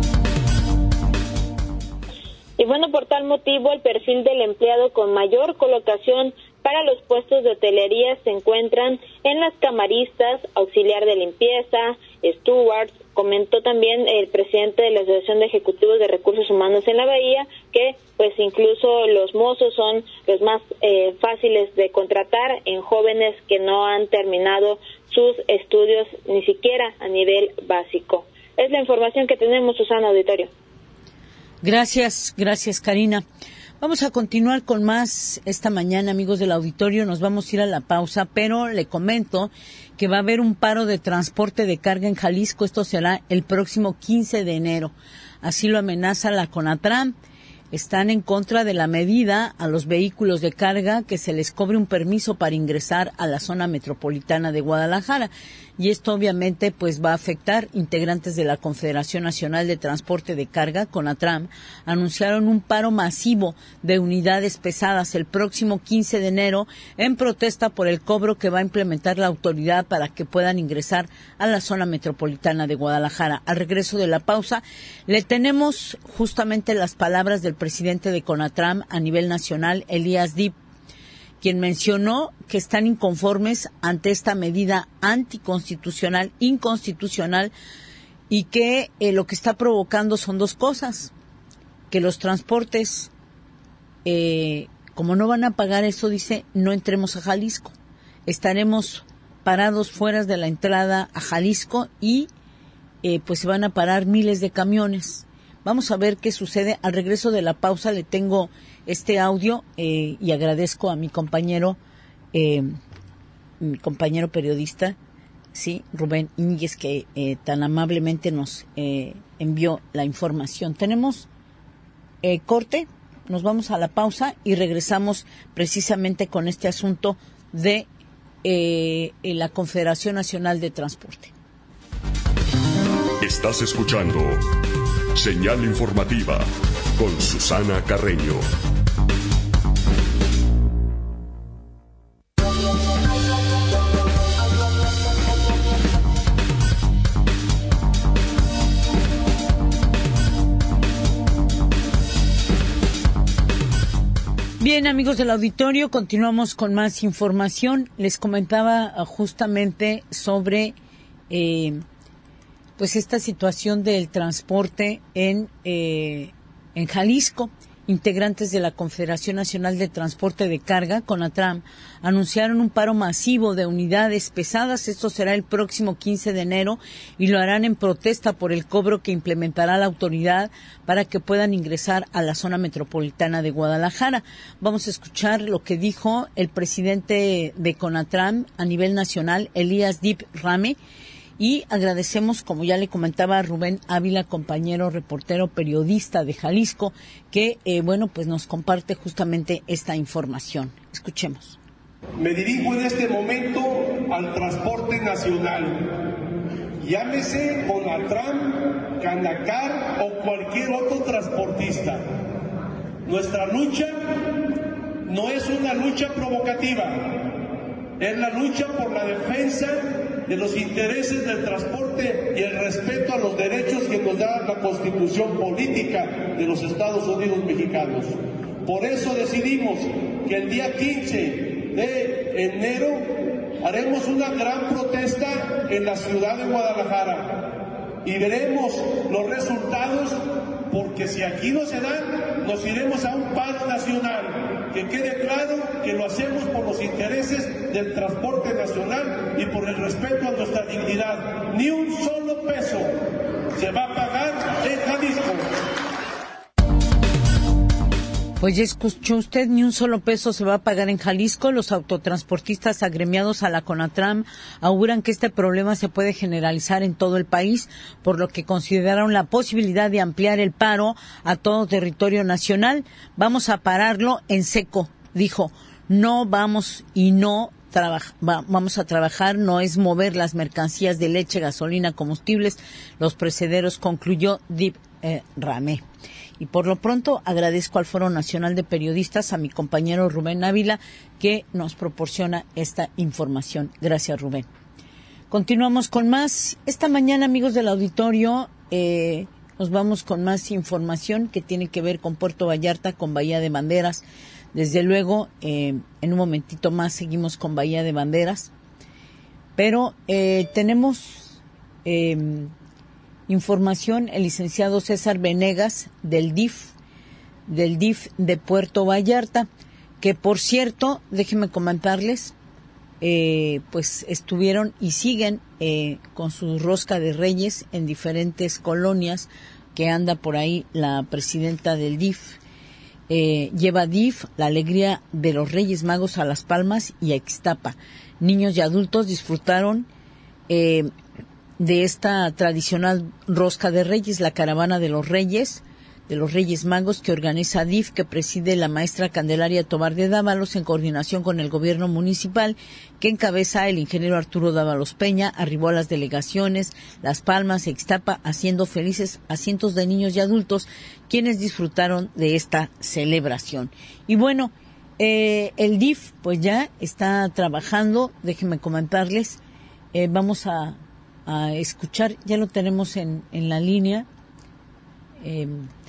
Speaker 13: Y bueno, por tal motivo, el perfil del empleado con mayor colocación para los puestos de hotelería se encuentran en las camaristas, auxiliar de limpieza, stewards. Comentó también el presidente de la Asociación de Ejecutivos de Recursos Humanos en la Bahía que pues incluso los mozos son los más eh, fáciles de contratar en jóvenes que no han terminado sus estudios ni siquiera a nivel básico. Es la información que tenemos, Susana Auditorio.
Speaker 2: Gracias, gracias Karina. Vamos a continuar con más esta mañana, amigos del auditorio. Nos vamos a ir a la pausa, pero le comento que va a haber un paro de transporte de carga en Jalisco. Esto será el próximo quince de enero. Así lo amenaza la CONATRAM. Están en contra de la medida a los vehículos de carga que se les cobre un permiso para ingresar a la zona metropolitana de Guadalajara. Y esto obviamente pues va a afectar. Integrantes de la Confederación Nacional de Transporte de Carga, CONATRAM, anunciaron un paro masivo de unidades pesadas el próximo quince de enero en protesta por el cobro que va a implementar la autoridad para que puedan ingresar a la zona metropolitana de Guadalajara. Al regreso de la pausa, le tenemos justamente las palabras del presidente de CONATRAM a nivel nacional, Elías Dip, quien mencionó que están inconformes ante esta medida anticonstitucional, inconstitucional, y que eh, lo que está provocando son dos cosas: que los transportes, eh, como no van a pagar eso, dice, no entremos a Jalisco. Estaremos parados fuera de la entrada a Jalisco y eh, pues se van a parar miles de camiones. Vamos a ver qué sucede. Al regreso de la pausa le tengo este audio eh, y agradezco a mi compañero, eh, mi compañero periodista, sí, Rubén Íñiguez, que eh, tan amablemente nos eh, envió la información. Tenemos eh, corte, nos vamos a la pausa y regresamos precisamente con este asunto de eh, la Confederación Nacional de Transporte.
Speaker 1: Estás escuchando Señal Informativa con Susana Carreño.
Speaker 2: Bien, amigos del auditorio, continuamos con más información. Les comentaba justamente sobre eh, pues esta situación del transporte en eh, en Jalisco. Integrantes de la Confederación Nacional de Transporte de Carga, CONATRAM, anunciaron un paro masivo de unidades pesadas. Esto será el próximo quince de enero y lo harán en protesta por el cobro que implementará la autoridad para que puedan ingresar a la zona metropolitana de Guadalajara. Vamos a escuchar lo que dijo el presidente de CONATRAM a nivel nacional, Elías Dip Rame. Y agradecemos, como ya le comentaba, a Rubén Ávila, compañero reportero periodista de Jalisco, que, eh, bueno, pues nos comparte justamente esta información. Escuchemos.
Speaker 15: Me dirijo en este momento al transporte nacional. Llámese CONATRAM, Canacar o cualquier otro transportista. Nuestra lucha no es una lucha provocativa, es la lucha por la defensa de los intereses del transporte y el respeto a los derechos que nos da la Constitución Política de los Estados Unidos Mexicanos. Por eso decidimos que el día quince de enero haremos una gran protesta en la ciudad de Guadalajara y veremos los resultados, porque si aquí no se dan, nos iremos a un paro nacional. Que quede claro que lo hacemos por los intereses del transporte nacional y por el respeto a nuestra dignidad. Ni un solo peso se va a pagar en Jalisco.
Speaker 2: Pues ya escuchó usted, ni un solo peso se va a pagar en Jalisco. Los autotransportistas agremiados a la CONATRAM auguran que este problema se puede generalizar en todo el país, por lo que consideraron la posibilidad de ampliar el paro a todo territorio nacional. Vamos a pararlo en seco, dijo. No vamos y no trabaja, va, vamos a trabajar, no es mover las mercancías de leche, gasolina, combustibles. Los precederos, concluyó Dip eh, Rame. Y por lo pronto agradezco al Foro Nacional de Periodistas, a mi compañero Rubén Ávila, que nos proporciona esta información. Gracias, Rubén. Continuamos con más. Esta mañana, amigos del auditorio, eh, nos vamos con más información que tiene que ver con Puerto Vallarta, con Bahía de Banderas. Desde luego, eh, en un momentito más seguimos con Bahía de Banderas. Pero eh, tenemos... Eh, información, el licenciado César Venegas del D I F, del D I F de Puerto Vallarta, que por cierto, déjenme comentarles, eh, pues estuvieron y siguen eh, con su rosca de Reyes en diferentes colonias que anda por ahí la presidenta del D I F. Eh, lleva D I F la alegría de los Reyes Magos a Las Palmas y a Ixtapa. Niños y adultos disfrutaron eh, de esta tradicional rosca de Reyes, la caravana de los Reyes, de los Reyes Magos, que organiza D I F, que preside la maestra Candelaria Tobar de Dávalos en coordinación con el gobierno municipal, que encabeza el ingeniero Arturo Dávalos Peña. Arribó a las delegaciones Las Palmas, Ixtapa, haciendo felices a cientos de niños y adultos quienes disfrutaron de esta celebración. Y bueno, eh, el D I F pues ya está trabajando, déjenme comentarles, eh, vamos a a escuchar, ya lo tenemos en, en la línea, eh,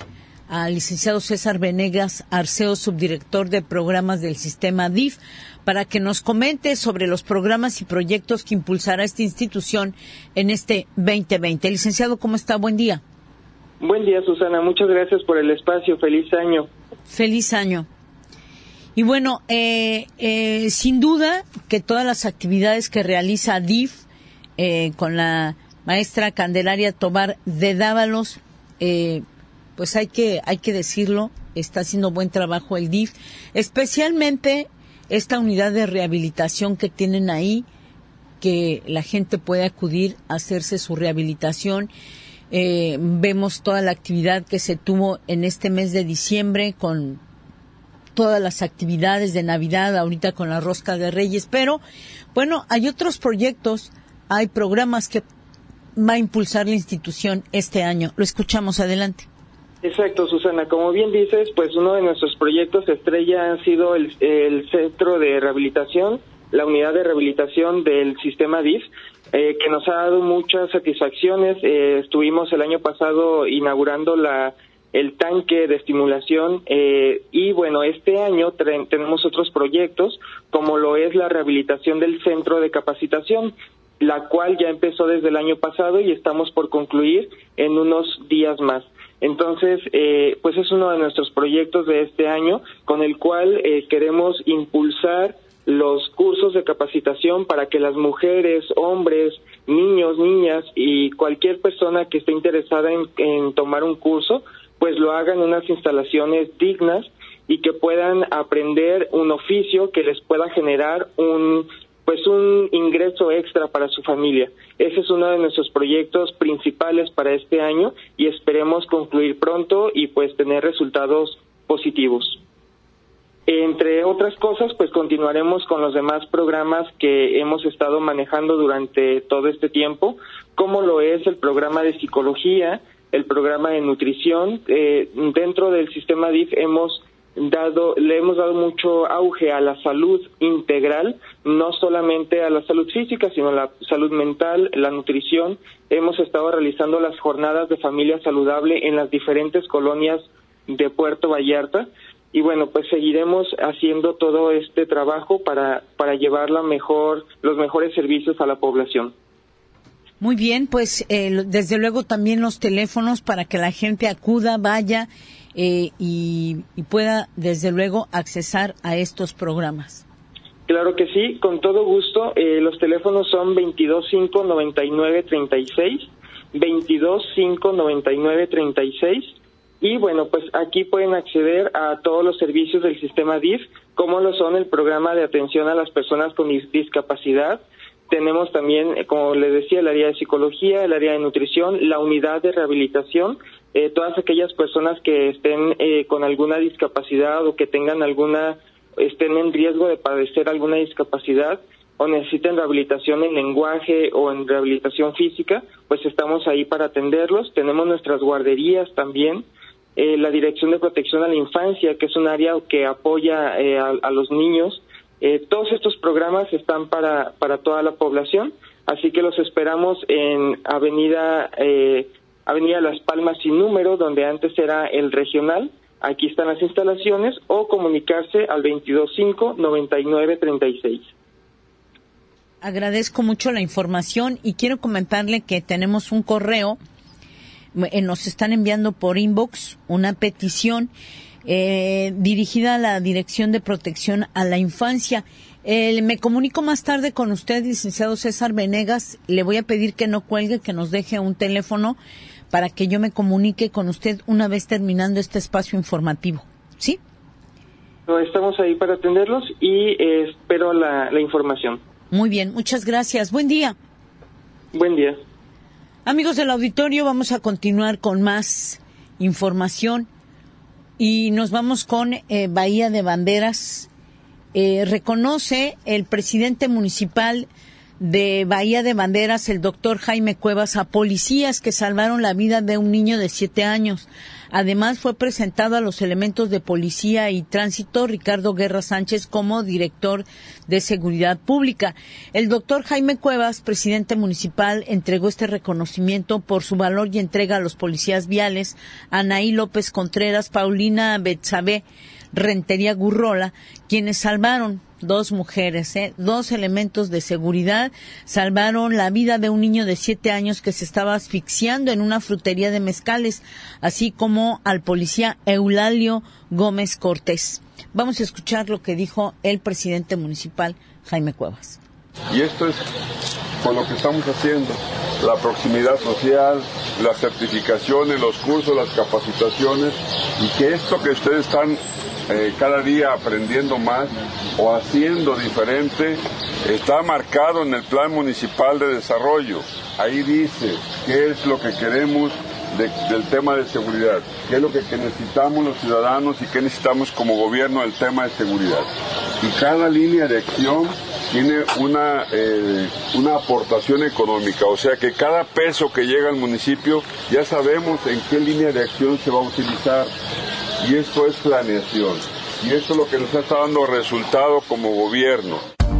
Speaker 2: al licenciado César Venegas Arceo, subdirector de programas del sistema D I F, para que nos comente sobre los programas y proyectos que impulsará esta institución en este veinte veinte. Licenciado, ¿cómo está? Buen día.
Speaker 16: Buen día, Susana. Muchas gracias por el espacio. Feliz año.
Speaker 2: Feliz año. Y bueno, eh, eh, sin duda que todas las actividades que realiza D I F Eh, con la maestra Candelaria Tobar de Dávalos, eh, pues hay que hay que decirlo, está haciendo buen trabajo el D I F, especialmente esta unidad de rehabilitación que tienen ahí, que la gente puede acudir a hacerse su rehabilitación. Eh, vemos toda la actividad que se tuvo en este mes de diciembre con todas las actividades de Navidad, ahorita con la Rosca de Reyes, pero bueno, hay otros proyectos, hay programas que va a impulsar la institución este año. Lo escuchamos, adelante.
Speaker 16: Exacto, Susana. Como bien dices, pues uno de nuestros proyectos estrella ha sido el, el Centro de Rehabilitación, la unidad de rehabilitación del sistema D I F, eh, que nos ha dado muchas satisfacciones. Eh, estuvimos el año pasado inaugurando la el tanque de estimulación eh, y bueno, este año tre- tenemos otros proyectos como lo es la rehabilitación del centro de capacitación, la cual ya empezó desde el año pasado y estamos por concluir en unos días más. Entonces, eh, pues es uno de nuestros proyectos de este año con el cual eh, queremos impulsar los cursos de capacitación para que las mujeres, hombres, niños, niñas y cualquier persona que esté interesada en, en tomar un curso, pues lo hagan en unas instalaciones dignas y que puedan aprender un oficio que les pueda generar un pues un ingreso extra para su familia. Ese es uno de nuestros proyectos principales para este año y esperemos concluir pronto y pues tener resultados positivos. Entre otras cosas, pues continuaremos con los demás programas que hemos estado manejando durante todo este tiempo, como lo es el programa de psicología, el programa de nutrición. Eh, dentro del sistema D I F hemos dado, le hemos dado mucho auge a la salud integral, no solamente a la salud física, sino a la salud mental, la nutrición. Hemos estado realizando las jornadas de familia saludable en las diferentes colonias de Puerto Vallarta. Y bueno, pues seguiremos haciendo todo este trabajo para, para llevar la mejor, los mejores servicios a la población.
Speaker 2: Muy bien, pues eh, desde luego también los teléfonos para que la gente acuda, vaya eh, y, y pueda desde luego accesar a estos programas.
Speaker 16: Claro que sí, con todo gusto. Eh, los teléfonos son veintidós cinco noventa y nueve treinta y seis, veintidós cinco noventa y nueve treinta y seis. Y bueno, pues aquí pueden acceder a todos los servicios del sistema D I F, como lo son el programa de atención a las personas con discapacidad. Tenemos también, como les decía, el área de psicología, el área de nutrición, la unidad de rehabilitación. Eh, todas aquellas personas que estén eh, con alguna discapacidad o que tengan alguna, estén en riesgo de padecer alguna discapacidad o necesiten rehabilitación en lenguaje o en rehabilitación física, pues estamos ahí para atenderlos. Tenemos nuestras guarderías también. Eh, la Dirección de Protección a la Infancia, que es un área que apoya eh, a, a los niños. Eh, todos estos programas están para, para toda la población, así que los esperamos en Avenida eh, Avenida Las Palmas sin número, donde antes era el regional. Aquí están las instalaciones, o comunicarse al veintidós cinco noventa y nueve treinta y seis.
Speaker 2: Agradezco mucho la información y quiero comentarle que tenemos un correo. Nos están enviando por inbox una petición eh, dirigida a la Dirección de Protección a la Infancia. Eh, me comunico más tarde con usted, licenciado César Venegas. Le voy a pedir que no cuelgue, que nos deje un teléfono para que yo me comunique con usted una vez terminando este espacio informativo. ¿Sí?
Speaker 16: Estamos ahí para atenderlos y eh, espero la, la información.
Speaker 2: Muy bien, muchas gracias. Buen día.
Speaker 16: Buen día.
Speaker 2: Amigos del auditorio, vamos a continuar con más información y nos vamos con eh, Bahía de Banderas. Eh, reconoce el presidente municipal de Bahía de Banderas, el doctor Jaime Cuevas, a policías que salvaron la vida de un niño de siete años. Además, fue presentado a los elementos de policía y tránsito Ricardo Guerra Sánchez como director de Seguridad Pública. El doctor Jaime Cuevas, presidente municipal, entregó este reconocimiento por su valor y entrega a los policías viales Anaí López Contreras, Paulina Betsabe Rentería Gurrola, quienes salvaron dos mujeres, ¿eh? dos elementos de seguridad, salvaron la vida de un niño de siete años que se estaba asfixiando en una frutería de Mezcales, así como al policía Eulalio Gómez Cortés. Vamos a escuchar lo que dijo el presidente municipal, Jaime Cuevas.
Speaker 12: Y esto es con lo que estamos haciendo, la proximidad social, las certificaciones, los cursos, las capacitaciones, y que esto que ustedes están Eh, cada día aprendiendo más o haciendo diferente, está marcado en el Plan Municipal de Desarrollo. ahí dice qué es lo que queremos de, del tema de seguridad, qué es lo que, que necesitamos los ciudadanos y qué necesitamos como gobierno del tema de seguridad. Y cada línea de acción tiene una, eh, una aportación económica, o sea que cada peso que llega al municipio ya sabemos en qué línea de acción se va a utilizar, y esto es planeación, y esto es lo que nos está dando resultado como gobierno.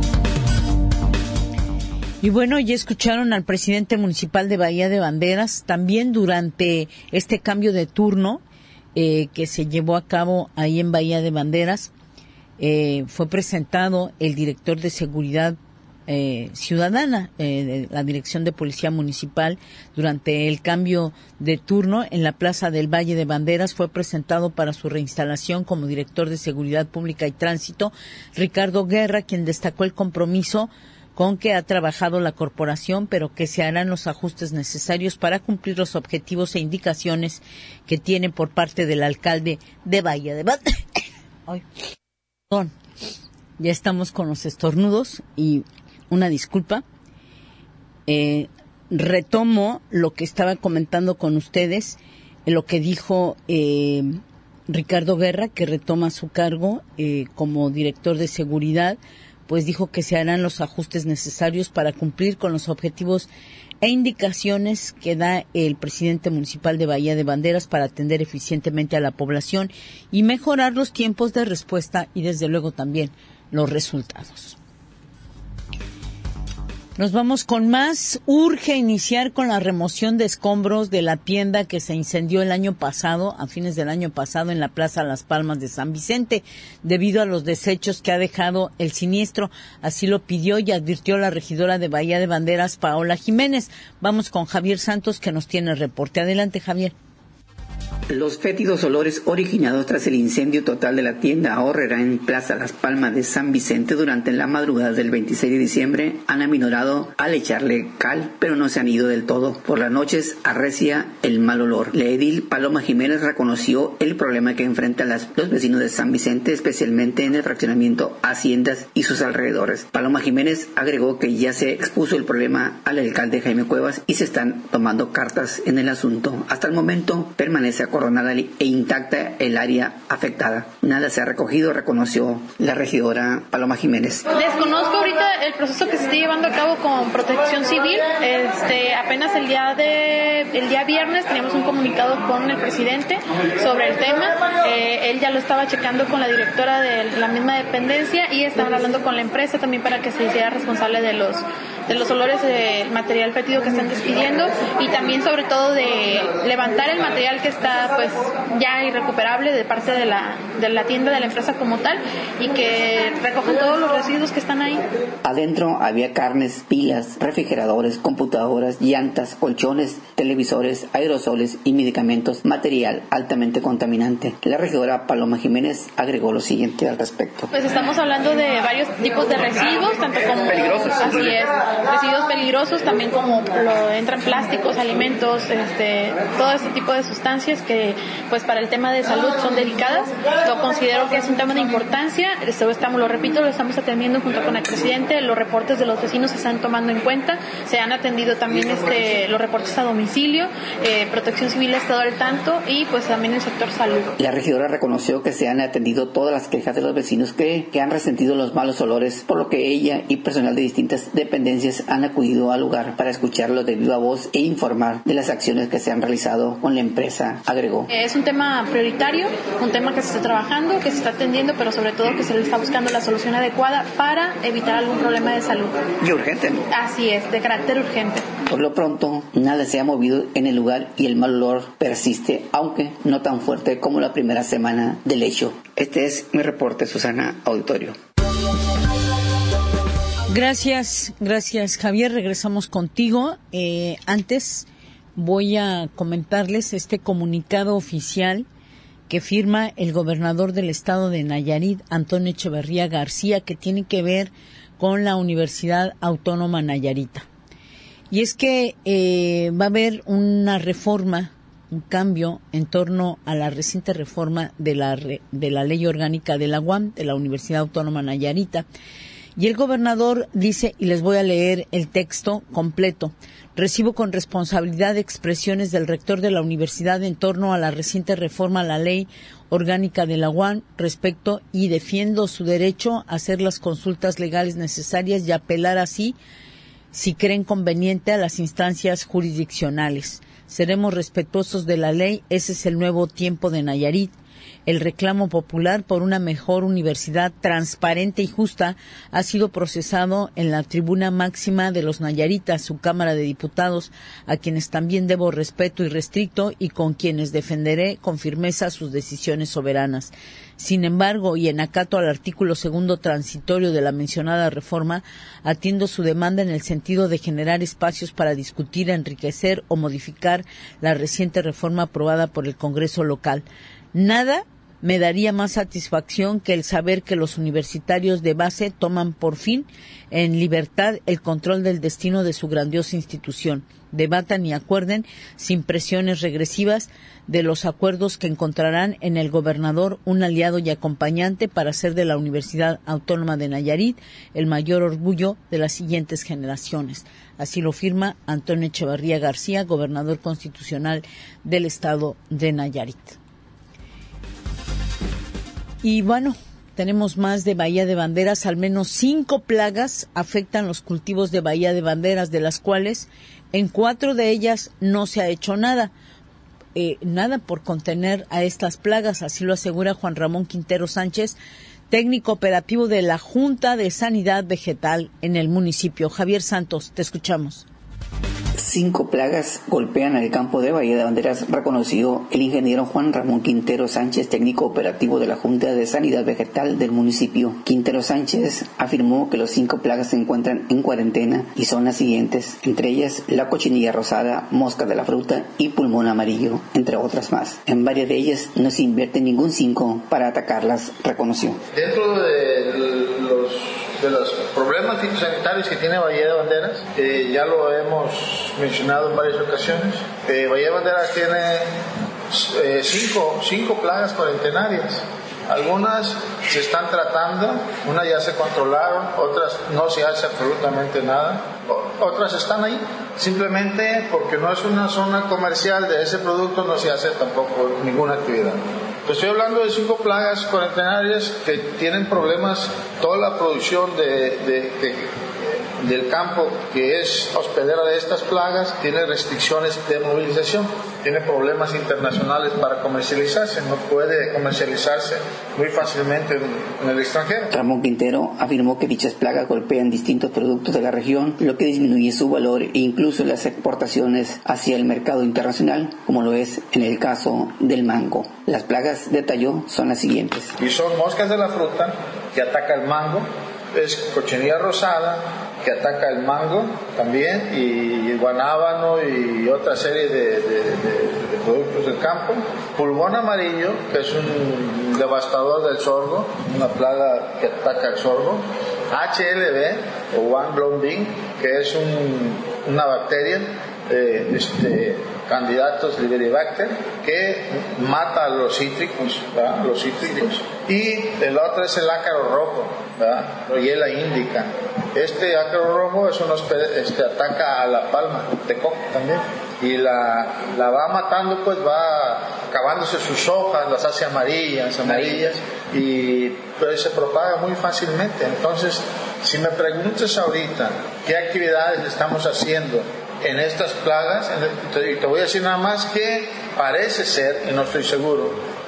Speaker 2: Y bueno, ya escucharon al presidente municipal de Bahía de Banderas. También durante este cambio de turno eh, que se llevó a cabo ahí en Bahía de Banderas, eh, fue presentado el director de Seguridad eh, Ciudadana eh, de la Dirección de Policía Municipal. Durante el cambio de turno en la Plaza del Valle de Banderas fue presentado para su reinstalación como director de Seguridad Pública y Tránsito Ricardo Guerra, quien destacó el compromiso con que ha trabajado la corporación, pero que se harán los ajustes necesarios para cumplir los objetivos e indicaciones que tiene por parte del alcalde de Bahía de Banderas. Ay, perdón, ya estamos con los estornudos y una disculpa. Eh, retomo lo que estaba comentando con ustedes, lo que dijo eh, Ricardo Guerra, que retoma su cargo eh, como director de seguridad. Pues dijo que se harán los ajustes necesarios para cumplir con los objetivos e indicaciones que da el presidente municipal de Bahía de Banderas para atender eficientemente a la población y mejorar los tiempos de respuesta y desde luego también los resultados. Nos vamos con más. Urge iniciar con la remoción de escombros de la tienda que se incendió el año pasado, a fines del año pasado, en la Plaza Las Palmas de San Vicente, debido a los desechos que ha dejado el siniestro. Así lo pidió y advirtió la regidora de Bahía de Banderas, Paola Jiménez. Vamos con Javier Santos, que nos tiene el reporte. Adelante, Javier.
Speaker 17: Los fétidos olores originados tras el incendio total de la tienda Ahorrera en Plaza Las Palmas de San Vicente durante la madrugada del veintiséis de diciembre han aminorado al echarle cal, pero no se han ido del todo. Por las noches arrecia el mal olor. La edil Paloma Jiménez reconoció el problema que enfrentan las, los vecinos de San Vicente, especialmente en el fraccionamiento Haciendas y sus alrededores. Paloma Jiménez agregó que ya se expuso el problema al alcalde Jaime Cuevas y se están tomando cartas en el asunto. Hasta el momento permanece coronada e intacta el área afectada. Nada se ha recogido, reconoció la regidora Paloma Jiménez.
Speaker 18: Desconozco ahorita el proceso que se está llevando a cabo con Protección Civil. Este, apenas el día de el día viernes teníamos un comunicado con el presidente sobre el tema. Eh, él ya lo estaba checando con la directora de la misma dependencia y estaban hablando con la empresa también para que se hiciera responsable de los de los olores de material fétido que están despidiendo y también sobre todo de levantar el material que está pues ya irrecuperable de parte de la de la tienda, de la empresa como tal, y que recojan todos los residuos que están ahí.
Speaker 17: Adentro había carnes, pilas, refrigeradores, computadoras, llantas, colchones, televisores, aerosoles y medicamentos, material altamente contaminante. La regidora Paloma Jiménez agregó lo siguiente al respecto.
Speaker 18: Pues estamos hablando de varios tipos de residuos, tanto como peligrosos, así es, residuos peligrosos, también como lo, entran plásticos, alimentos, este, todo este tipo de sustancias que pues para el tema de salud son delicadas. Lo considero que es un tema de importancia. Esto estamos, lo repito, lo estamos atendiendo junto con el presidente. Los reportes de los vecinos se están tomando en cuenta. Se han atendido también este, los reportes a domicilio. Eh, Protección Civil ha estado al tanto y pues también el sector salud.
Speaker 17: La regidora reconoció que se han atendido todas las quejas de los vecinos que, que han resentido los malos olores, por lo que ella y personal de distintas dependencias han acudido al lugar para escucharlo de viva voz e informar de las acciones que se han realizado con la empresa, agregó.
Speaker 18: Es un tema prioritario, un tema que se está trabajando, que se está atendiendo, pero sobre todo que se le está buscando la solución adecuada para evitar algún problema de salud.
Speaker 17: Y urgente.
Speaker 18: Así es, de carácter urgente.
Speaker 17: Por lo pronto, nada se ha movido en el lugar y el mal olor persiste, aunque no tan fuerte como la primera semana del hecho. Este es mi reporte, Susana Auditorio.
Speaker 2: Gracias, gracias Javier. Regresamos contigo. Eh, antes voy a comentarles este comunicado oficial que firma el gobernador del estado de Nayarit, Antonio Echeverría García, que tiene que ver con la Universidad Autónoma Nayarita. Y es que eh, va a haber una reforma, un cambio en torno a la reciente reforma de la, de la ley orgánica de la U A M, de la Universidad Autónoma Nayarita. Y el gobernador dice, y les voy a leer el texto completo: recibo con responsabilidad expresiones del rector de la universidad en torno a la reciente reforma a la ley orgánica de la U A N respecto y defiendo su derecho a hacer las consultas legales necesarias y apelar así, si creen conveniente, a las instancias jurisdiccionales. Seremos respetuosos de la ley, ese es el nuevo tiempo de Nayarit. El reclamo popular por una mejor universidad transparente y justa ha sido procesado en la tribuna máxima de los Nayaritas, su Cámara de Diputados, a quienes también debo respeto irrestricto y con quienes defenderé con firmeza sus decisiones soberanas. Sin embargo, y en acato al artículo segundo transitorio de la mencionada reforma, atiendo su demanda en el sentido de generar espacios para discutir, enriquecer o modificar la reciente reforma aprobada por el Congreso local. Nada me daría más satisfacción que el saber que los universitarios de base toman por fin en libertad el control del destino de su grandiosa institución. Debatan y acuerden sin presiones regresivas de los acuerdos que encontrarán en el gobernador un aliado y acompañante para hacer de la Universidad Autónoma de Nayarit el mayor orgullo de las siguientes generaciones. Así lo firma Antonio Echevarría García, gobernador constitucional del estado de Nayarit. Y bueno, tenemos más de Bahía de Banderas. Al menos cinco plagas afectan los cultivos de Bahía de Banderas, de las cuales en cuatro de ellas no se ha hecho nada. Eh, nada por contener a estas plagas, así lo asegura Juan Ramón Quintero Sánchez, técnico operativo de la Junta de Sanidad Vegetal en el municipio. Javier Santos, te escuchamos.
Speaker 17: Cinco plagas golpean al campo de Bahía de Banderas, reconoció el ingeniero Juan Ramón Quintero Sánchez, técnico operativo de la Junta de Sanidad Vegetal del municipio. Quintero Sánchez afirmó que los cinco plagas se encuentran en cuarentena y son las siguientes, entre ellas la cochinilla rosada, mosca de la fruta y pulmón amarillo, entre otras más. En varias de ellas no se invierte ningún cinco para atacarlas, reconoció.
Speaker 19: Dentro de los de los problemas fitosanitarios que tiene Bahía de Banderas, eh, ya lo hemos mencionado en varias ocasiones. eh, Bahía de Banderas tiene eh, cinco, cinco plagas cuarentenarias. Algunas se están tratando, unas ya se controlaron, otras no se hace absolutamente nada, otras están ahí, simplemente porque no es una zona comercial de ese producto, no se hace tampoco ninguna actividad. Estoy hablando de cinco plagas cuarentenarias que tienen problemas, toda la producción de, de, de, del campo que es hospedera de estas plagas tiene restricciones de movilización, tiene problemas internacionales para comercializarse, no puede comercializarse muy fácilmente en, en el extranjero.
Speaker 17: Ramón Quintero afirmó que dichas plagas golpean distintos productos de la región, lo que disminuye su valor e incluso las exportaciones hacia el mercado internacional, como lo es en el caso del mango. Las plagas, detalló, son las siguientes.
Speaker 19: Y son moscas de la fruta, que ataca el mango, es cochinilla rosada, que ataca el mango también, y el guanábano y otra serie de, de, de, de productos del campo. Pulmón amarillo, que es un devastador del sorgo, una plaga que ataca el sorgo. H L V, o One Blown Bean, que es un, una bacteria, eh, este, candidatos Liberibacter, que mata a los cítricos, ¿verdad? Los cítricos. Y el otro es el ácaro rojo, ¿verdad? Royela indica. Este ácaro rojo es uno, este, ataca a la palma de coco también, y la, la va matando, pues va acabándose sus hojas, las hace amarillas, amarillas, y pues, se propaga muy fácilmente. Entonces, si me preguntas ahorita qué actividades estamos haciendo en estas plagas, y te voy a decir nada más que parece ser, y no estoy seguro,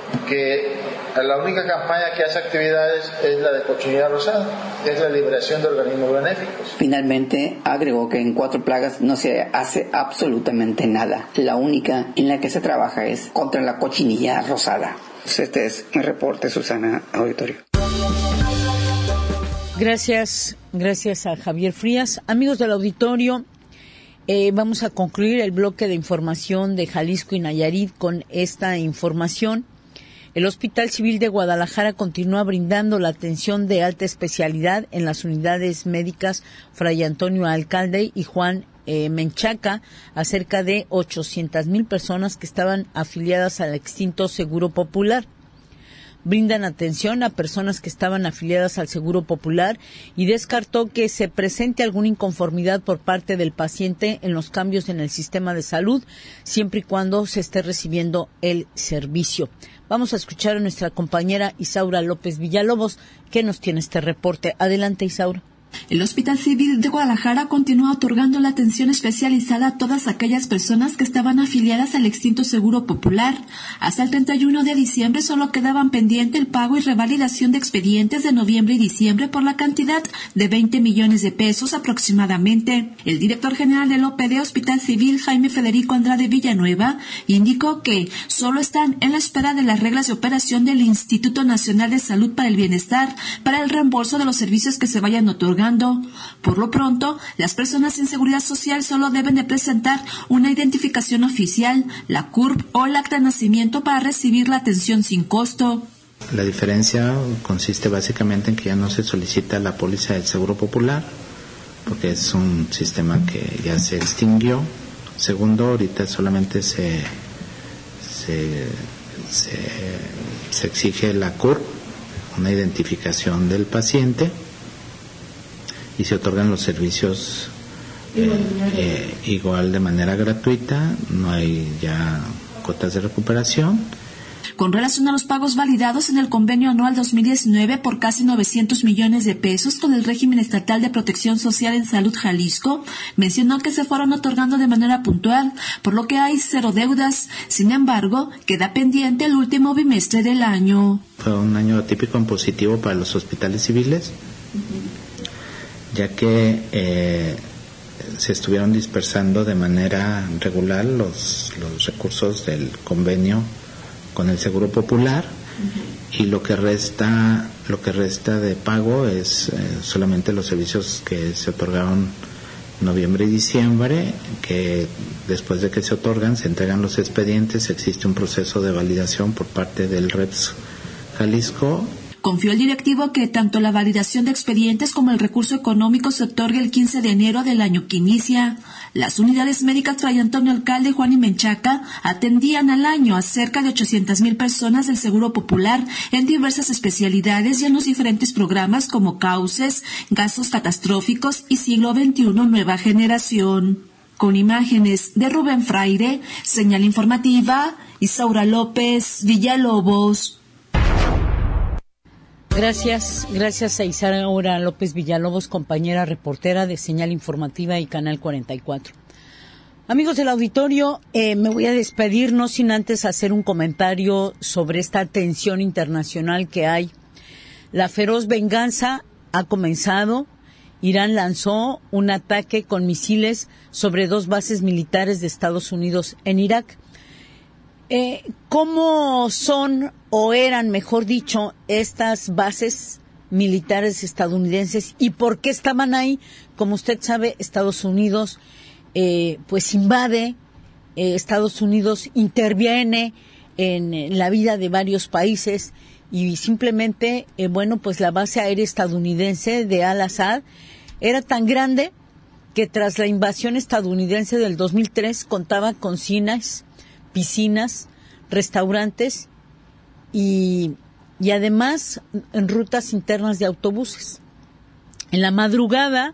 Speaker 19: que la única campaña que hace actividades es la de cochinilla rosada, es la liberación de organismos benéficos.
Speaker 17: Finalmente, agregó que en cuatro plagas no se hace absolutamente nada. La única en la que se trabaja es contra la cochinilla rosada. Este es el reporte, Susana, auditorio.
Speaker 2: Gracias, gracias a Javier Frías. Amigos del auditorio, Eh, vamos a concluir el bloque de información de Jalisco y Nayarit con esta información. El Hospital Civil de Guadalajara continúa brindando la atención de alta especialidad en las unidades médicas Fray Antonio Alcalde y Juan eh, Menchaca a cerca de ochocientas mil personas que estaban afiliadas al extinto Seguro Popular. brindan atención a personas que estaban afiliadas al Seguro Popular y descartó que se presente alguna inconformidad por parte del paciente en los cambios en el sistema de salud, siempre y cuando se esté recibiendo el servicio. Vamos a escuchar a nuestra compañera Isaura López Villalobos, que nos tiene este reporte. Adelante, Isaura.
Speaker 20: El Hospital Civil de Guadalajara continúa otorgando la atención especializada a todas aquellas personas que estaban afiliadas al extinto Seguro Popular. Hasta el treinta y uno de diciembre solo quedaban pendiente el pago y revalidación de expedientes de noviembre y diciembre por la cantidad de veinte millones de pesos aproximadamente. El director general del O P D Hospital Civil, Jaime Federico Andrade Villanueva, indicó que solo están en la espera de las reglas de operación del Instituto Nacional de Salud para el Bienestar para el reembolso de los servicios que se vayan otorgando. Por lo pronto, las personas sin seguridad social solo deben de presentar una identificación oficial, la C U R P o el acta de nacimiento para recibir la atención sin costo.
Speaker 21: La diferencia consiste básicamente en que ya no se solicita la póliza del Seguro Popular, porque es un sistema que ya se extinguió. Segundo, ahorita solamente se, se, se, se exige la C U R P, una identificación del paciente, y se otorgan los servicios eh, eh, igual de manera gratuita, no hay ya cuotas de recuperación.
Speaker 20: Con relación a los pagos validados en el convenio anual dos mil diecinueve por casi novecientos millones de pesos con el régimen estatal de protección social en salud Jalisco, mencionó que se fueron otorgando de manera puntual, por lo que hay cero deudas. Sin embargo, queda pendiente el último bimestre del año.
Speaker 21: Fue un año atípico en positivo para los hospitales civiles, ya que eh, se estuvieron dispersando de manera regular los, los recursos del convenio con el Seguro Popular, uh-huh. y lo que resta lo que resta de pago es eh, solamente los servicios que se otorgaron noviembre y diciembre, que después de que se otorgan se entregan los expedientes, existe un proceso de validación por parte del R E P S Jalisco.
Speaker 20: Confió el directivo que tanto la validación de expedientes como el recurso económico se otorgue el quince de enero del año que inicia. Las unidades médicas Fray Antonio Alcalde, Juan y Menchaca atendían al año a cerca de ochocientas mil personas del Seguro Popular en diversas especialidades y en los diferentes programas como Cauces, Gastos Catastróficos y Siglo veintiuno Nueva Generación. Con imágenes de Rubén Fraire, señal informativa, Isaura López Villalobos.
Speaker 2: Gracias, gracias a Isaura López Villalobos, compañera reportera de Señal Informativa y Canal cuarenta y cuatro. Amigos del auditorio, eh, me voy a despedir, no sin antes hacer un comentario sobre esta tensión internacional que hay. La feroz venganza ha comenzado. Irán lanzó un ataque con misiles sobre dos bases militares de Estados Unidos en Irak. Eh, ¿Cómo son o eran, mejor dicho, estas bases militares estadounidenses y por qué estaban ahí? Como usted sabe, Estados Unidos eh, pues invade, eh, Estados Unidos interviene en, en la vida de varios países y simplemente, eh, bueno, pues la base aérea estadounidense de Al-Assad era tan grande que tras la invasión estadounidense del dos mil tres contaba con cines, piscinas, restaurantes y, y además en rutas internas de autobuses. En la madrugada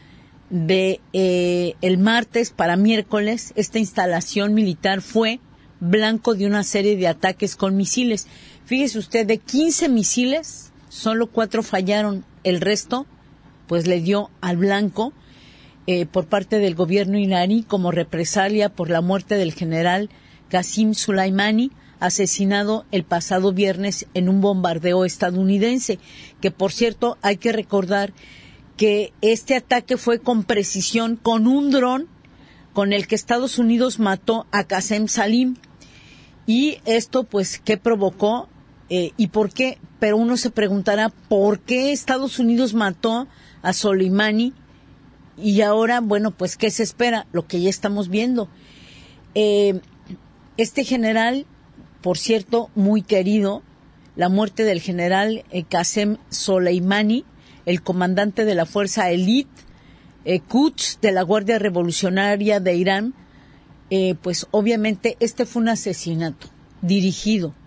Speaker 2: de eh, el martes para miércoles, esta instalación militar fue blanco de una serie de ataques con misiles. Fíjese usted, de quince misiles, solo cuatro fallaron, el resto pues le dio al blanco eh, por parte del gobierno iraní como represalia por la muerte del general Qasem Soleimani, asesinado el pasado viernes en un bombardeo estadounidense, que por cierto hay que recordar que este ataque fue con precisión, con un dron con el que Estados Unidos mató a Qasem Salim. Y esto pues, ¿qué provocó? Eh, ¿Y por qué? Pero uno se preguntará, ¿por qué Estados Unidos mató a Soleimani? Y ahora, bueno, pues, ¿qué se espera? Lo que ya estamos viendo. Eh, Este general, por cierto, muy querido, la muerte del general eh, Qasem Soleimani, el comandante de la fuerza élite, eh, Quds de la Guardia Revolucionaria de Irán, eh, pues obviamente este fue un asesinato dirigido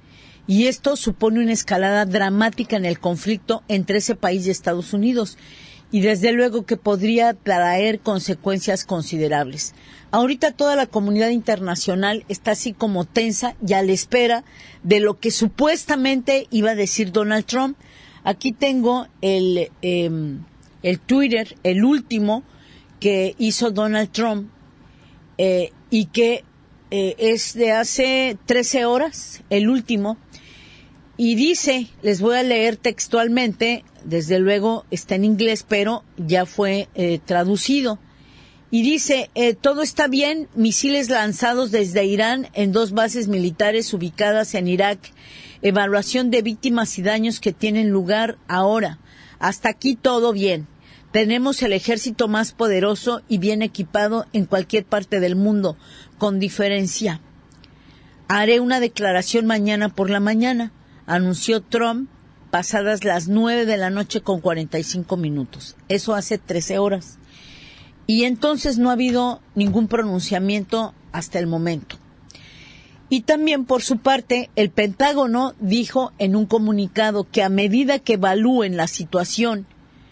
Speaker 2: y esto supone una escalada dramática en el conflicto entre ese país y Estados Unidos, y desde luego que podría traer consecuencias considerables. Ahorita toda la comunidad internacional está así como tensa y a la espera de lo que supuestamente iba a decir Donald Trump. Aquí tengo el, eh, el Twitter, el último que hizo Donald Trump, eh, y que eh, es de hace trece horas, el último, y dice, les voy a leer textualmente, desde luego está en inglés, pero ya fue eh, traducido. Y dice, eh, todo está bien, misiles lanzados desde Irán en dos bases militares ubicadas en Irak, evaluación de víctimas y daños que tienen lugar ahora. Hasta aquí todo bien. Tenemos el ejército más poderoso y bien equipado en cualquier parte del mundo, con diferencia. Haré una declaración mañana por la mañana, anunció Trump, pasadas las nueve de la noche con cuarenta y cinco minutos. Eso hace trece horas. Y entonces no ha habido ningún pronunciamiento hasta el momento. Y también, por su parte, el Pentágono dijo en un comunicado que a medida que evalúen la situación,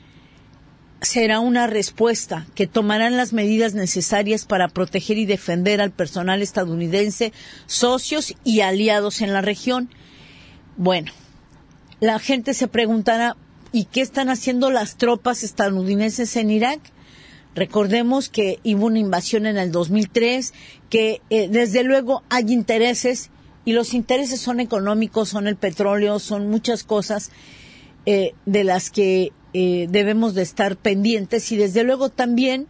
Speaker 2: será una respuesta, que tomarán las medidas necesarias para proteger y defender al personal estadounidense, socios y aliados en la región. Bueno, la gente se preguntará, ¿y qué están haciendo las tropas estadounidenses en Irak? Recordemos que hubo una invasión en el dos mil tres, que eh, desde luego hay intereses, y los intereses son económicos, son el petróleo, son muchas cosas eh, de las que eh, debemos de estar pendientes, y desde luego también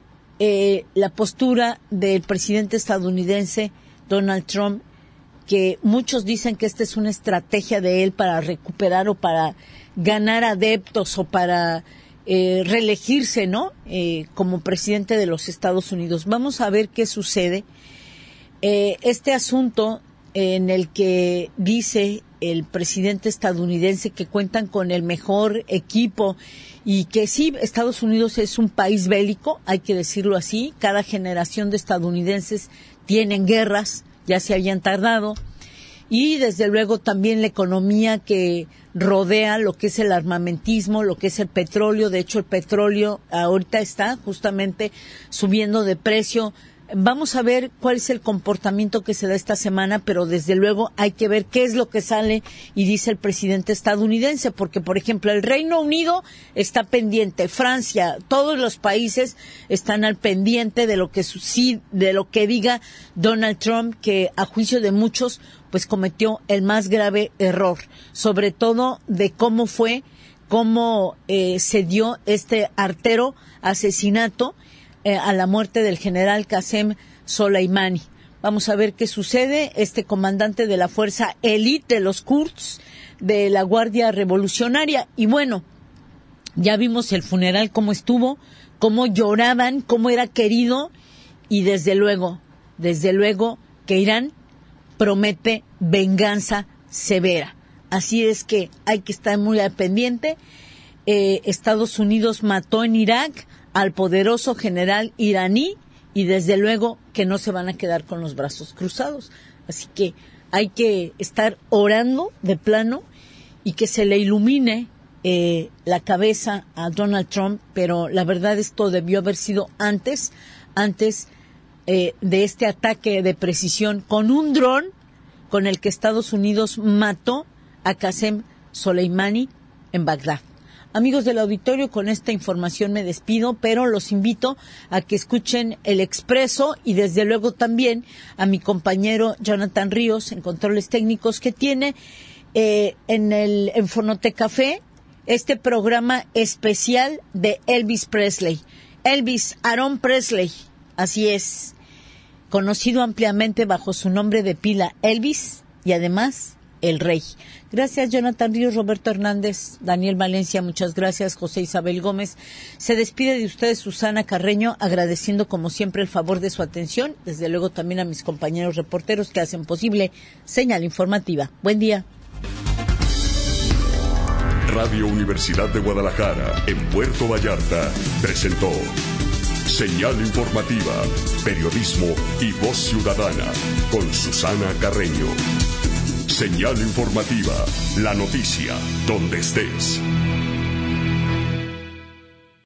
Speaker 2: eh, la postura del presidente estadounidense Donald Trump, que muchos dicen que esta es una estrategia de él para recuperar o para ganar adeptos o para Eh, reelegirse, ¿no? Eh, como presidente de los Estados Unidos. Vamos a ver qué sucede. Eh, este asunto en el que dice el presidente estadounidense que cuentan con el mejor equipo y que sí, Estados Unidos es un país bélico, hay que decirlo así. Cada generación de estadounidenses tienen guerras, ya se habían tardado. Y desde luego también la economía que rodea lo que es el armamentismo, lo que es el petróleo. De hecho, el petróleo ahorita está justamente subiendo de precio. Vamos a ver cuál es el comportamiento que se da esta semana, pero desde luego hay que ver qué es lo que sale y dice el presidente estadounidense, porque, por ejemplo, el Reino Unido está pendiente, Francia, todos los países están al pendiente de lo que sí, de lo que diga Donald Trump, que a juicio de muchos pues cometió el más grave error, sobre todo de cómo fue, cómo eh, se dio este artero asesinato eh, a la muerte del general Qasem Soleimani. Vamos a ver qué sucede. Este comandante de la fuerza élite de los Kurds, de la Guardia Revolucionaria. Y bueno, ya vimos el funeral, cómo estuvo, cómo lloraban, cómo era querido, y desde luego, desde luego que Irán promete venganza severa. Así es que hay que estar muy al pendiente. Eh, Estados Unidos mató en Irak al poderoso general iraní, y desde luego que no se van a quedar con los brazos cruzados. Así que hay que estar orando de plano y que se le ilumine eh, la cabeza a Donald Trump, pero la verdad esto debió haber sido antes, antes eh, de este ataque de precisión con un dron con el que Estados Unidos mató a Qasem Soleimani en Bagdad. Amigos del auditorio, con esta información me despido, pero los invito a que escuchen El Expreso y desde luego también a mi compañero Jonathan Ríos en Controles Técnicos, que tiene eh, en el en Fonotecafé este programa especial de Elvis Presley. Elvis Aaron Presley, así es, conocido ampliamente bajo su nombre de pila Elvis y además El Rey. Gracias, Jonathan Ríos, Roberto Hernández, Daniel Valencia, muchas gracias, José Isabel Gómez. Se despide de ustedes Susana Carreño, agradeciendo como siempre el favor de su atención, desde luego también a mis compañeros reporteros que hacen posible Señal Informativa. Buen día.
Speaker 1: Radio Universidad de Guadalajara, en Puerto Vallarta, presentó Señal Informativa, periodismo y voz ciudadana, con Susana Carreño. Señal informativa, la noticia, donde estés.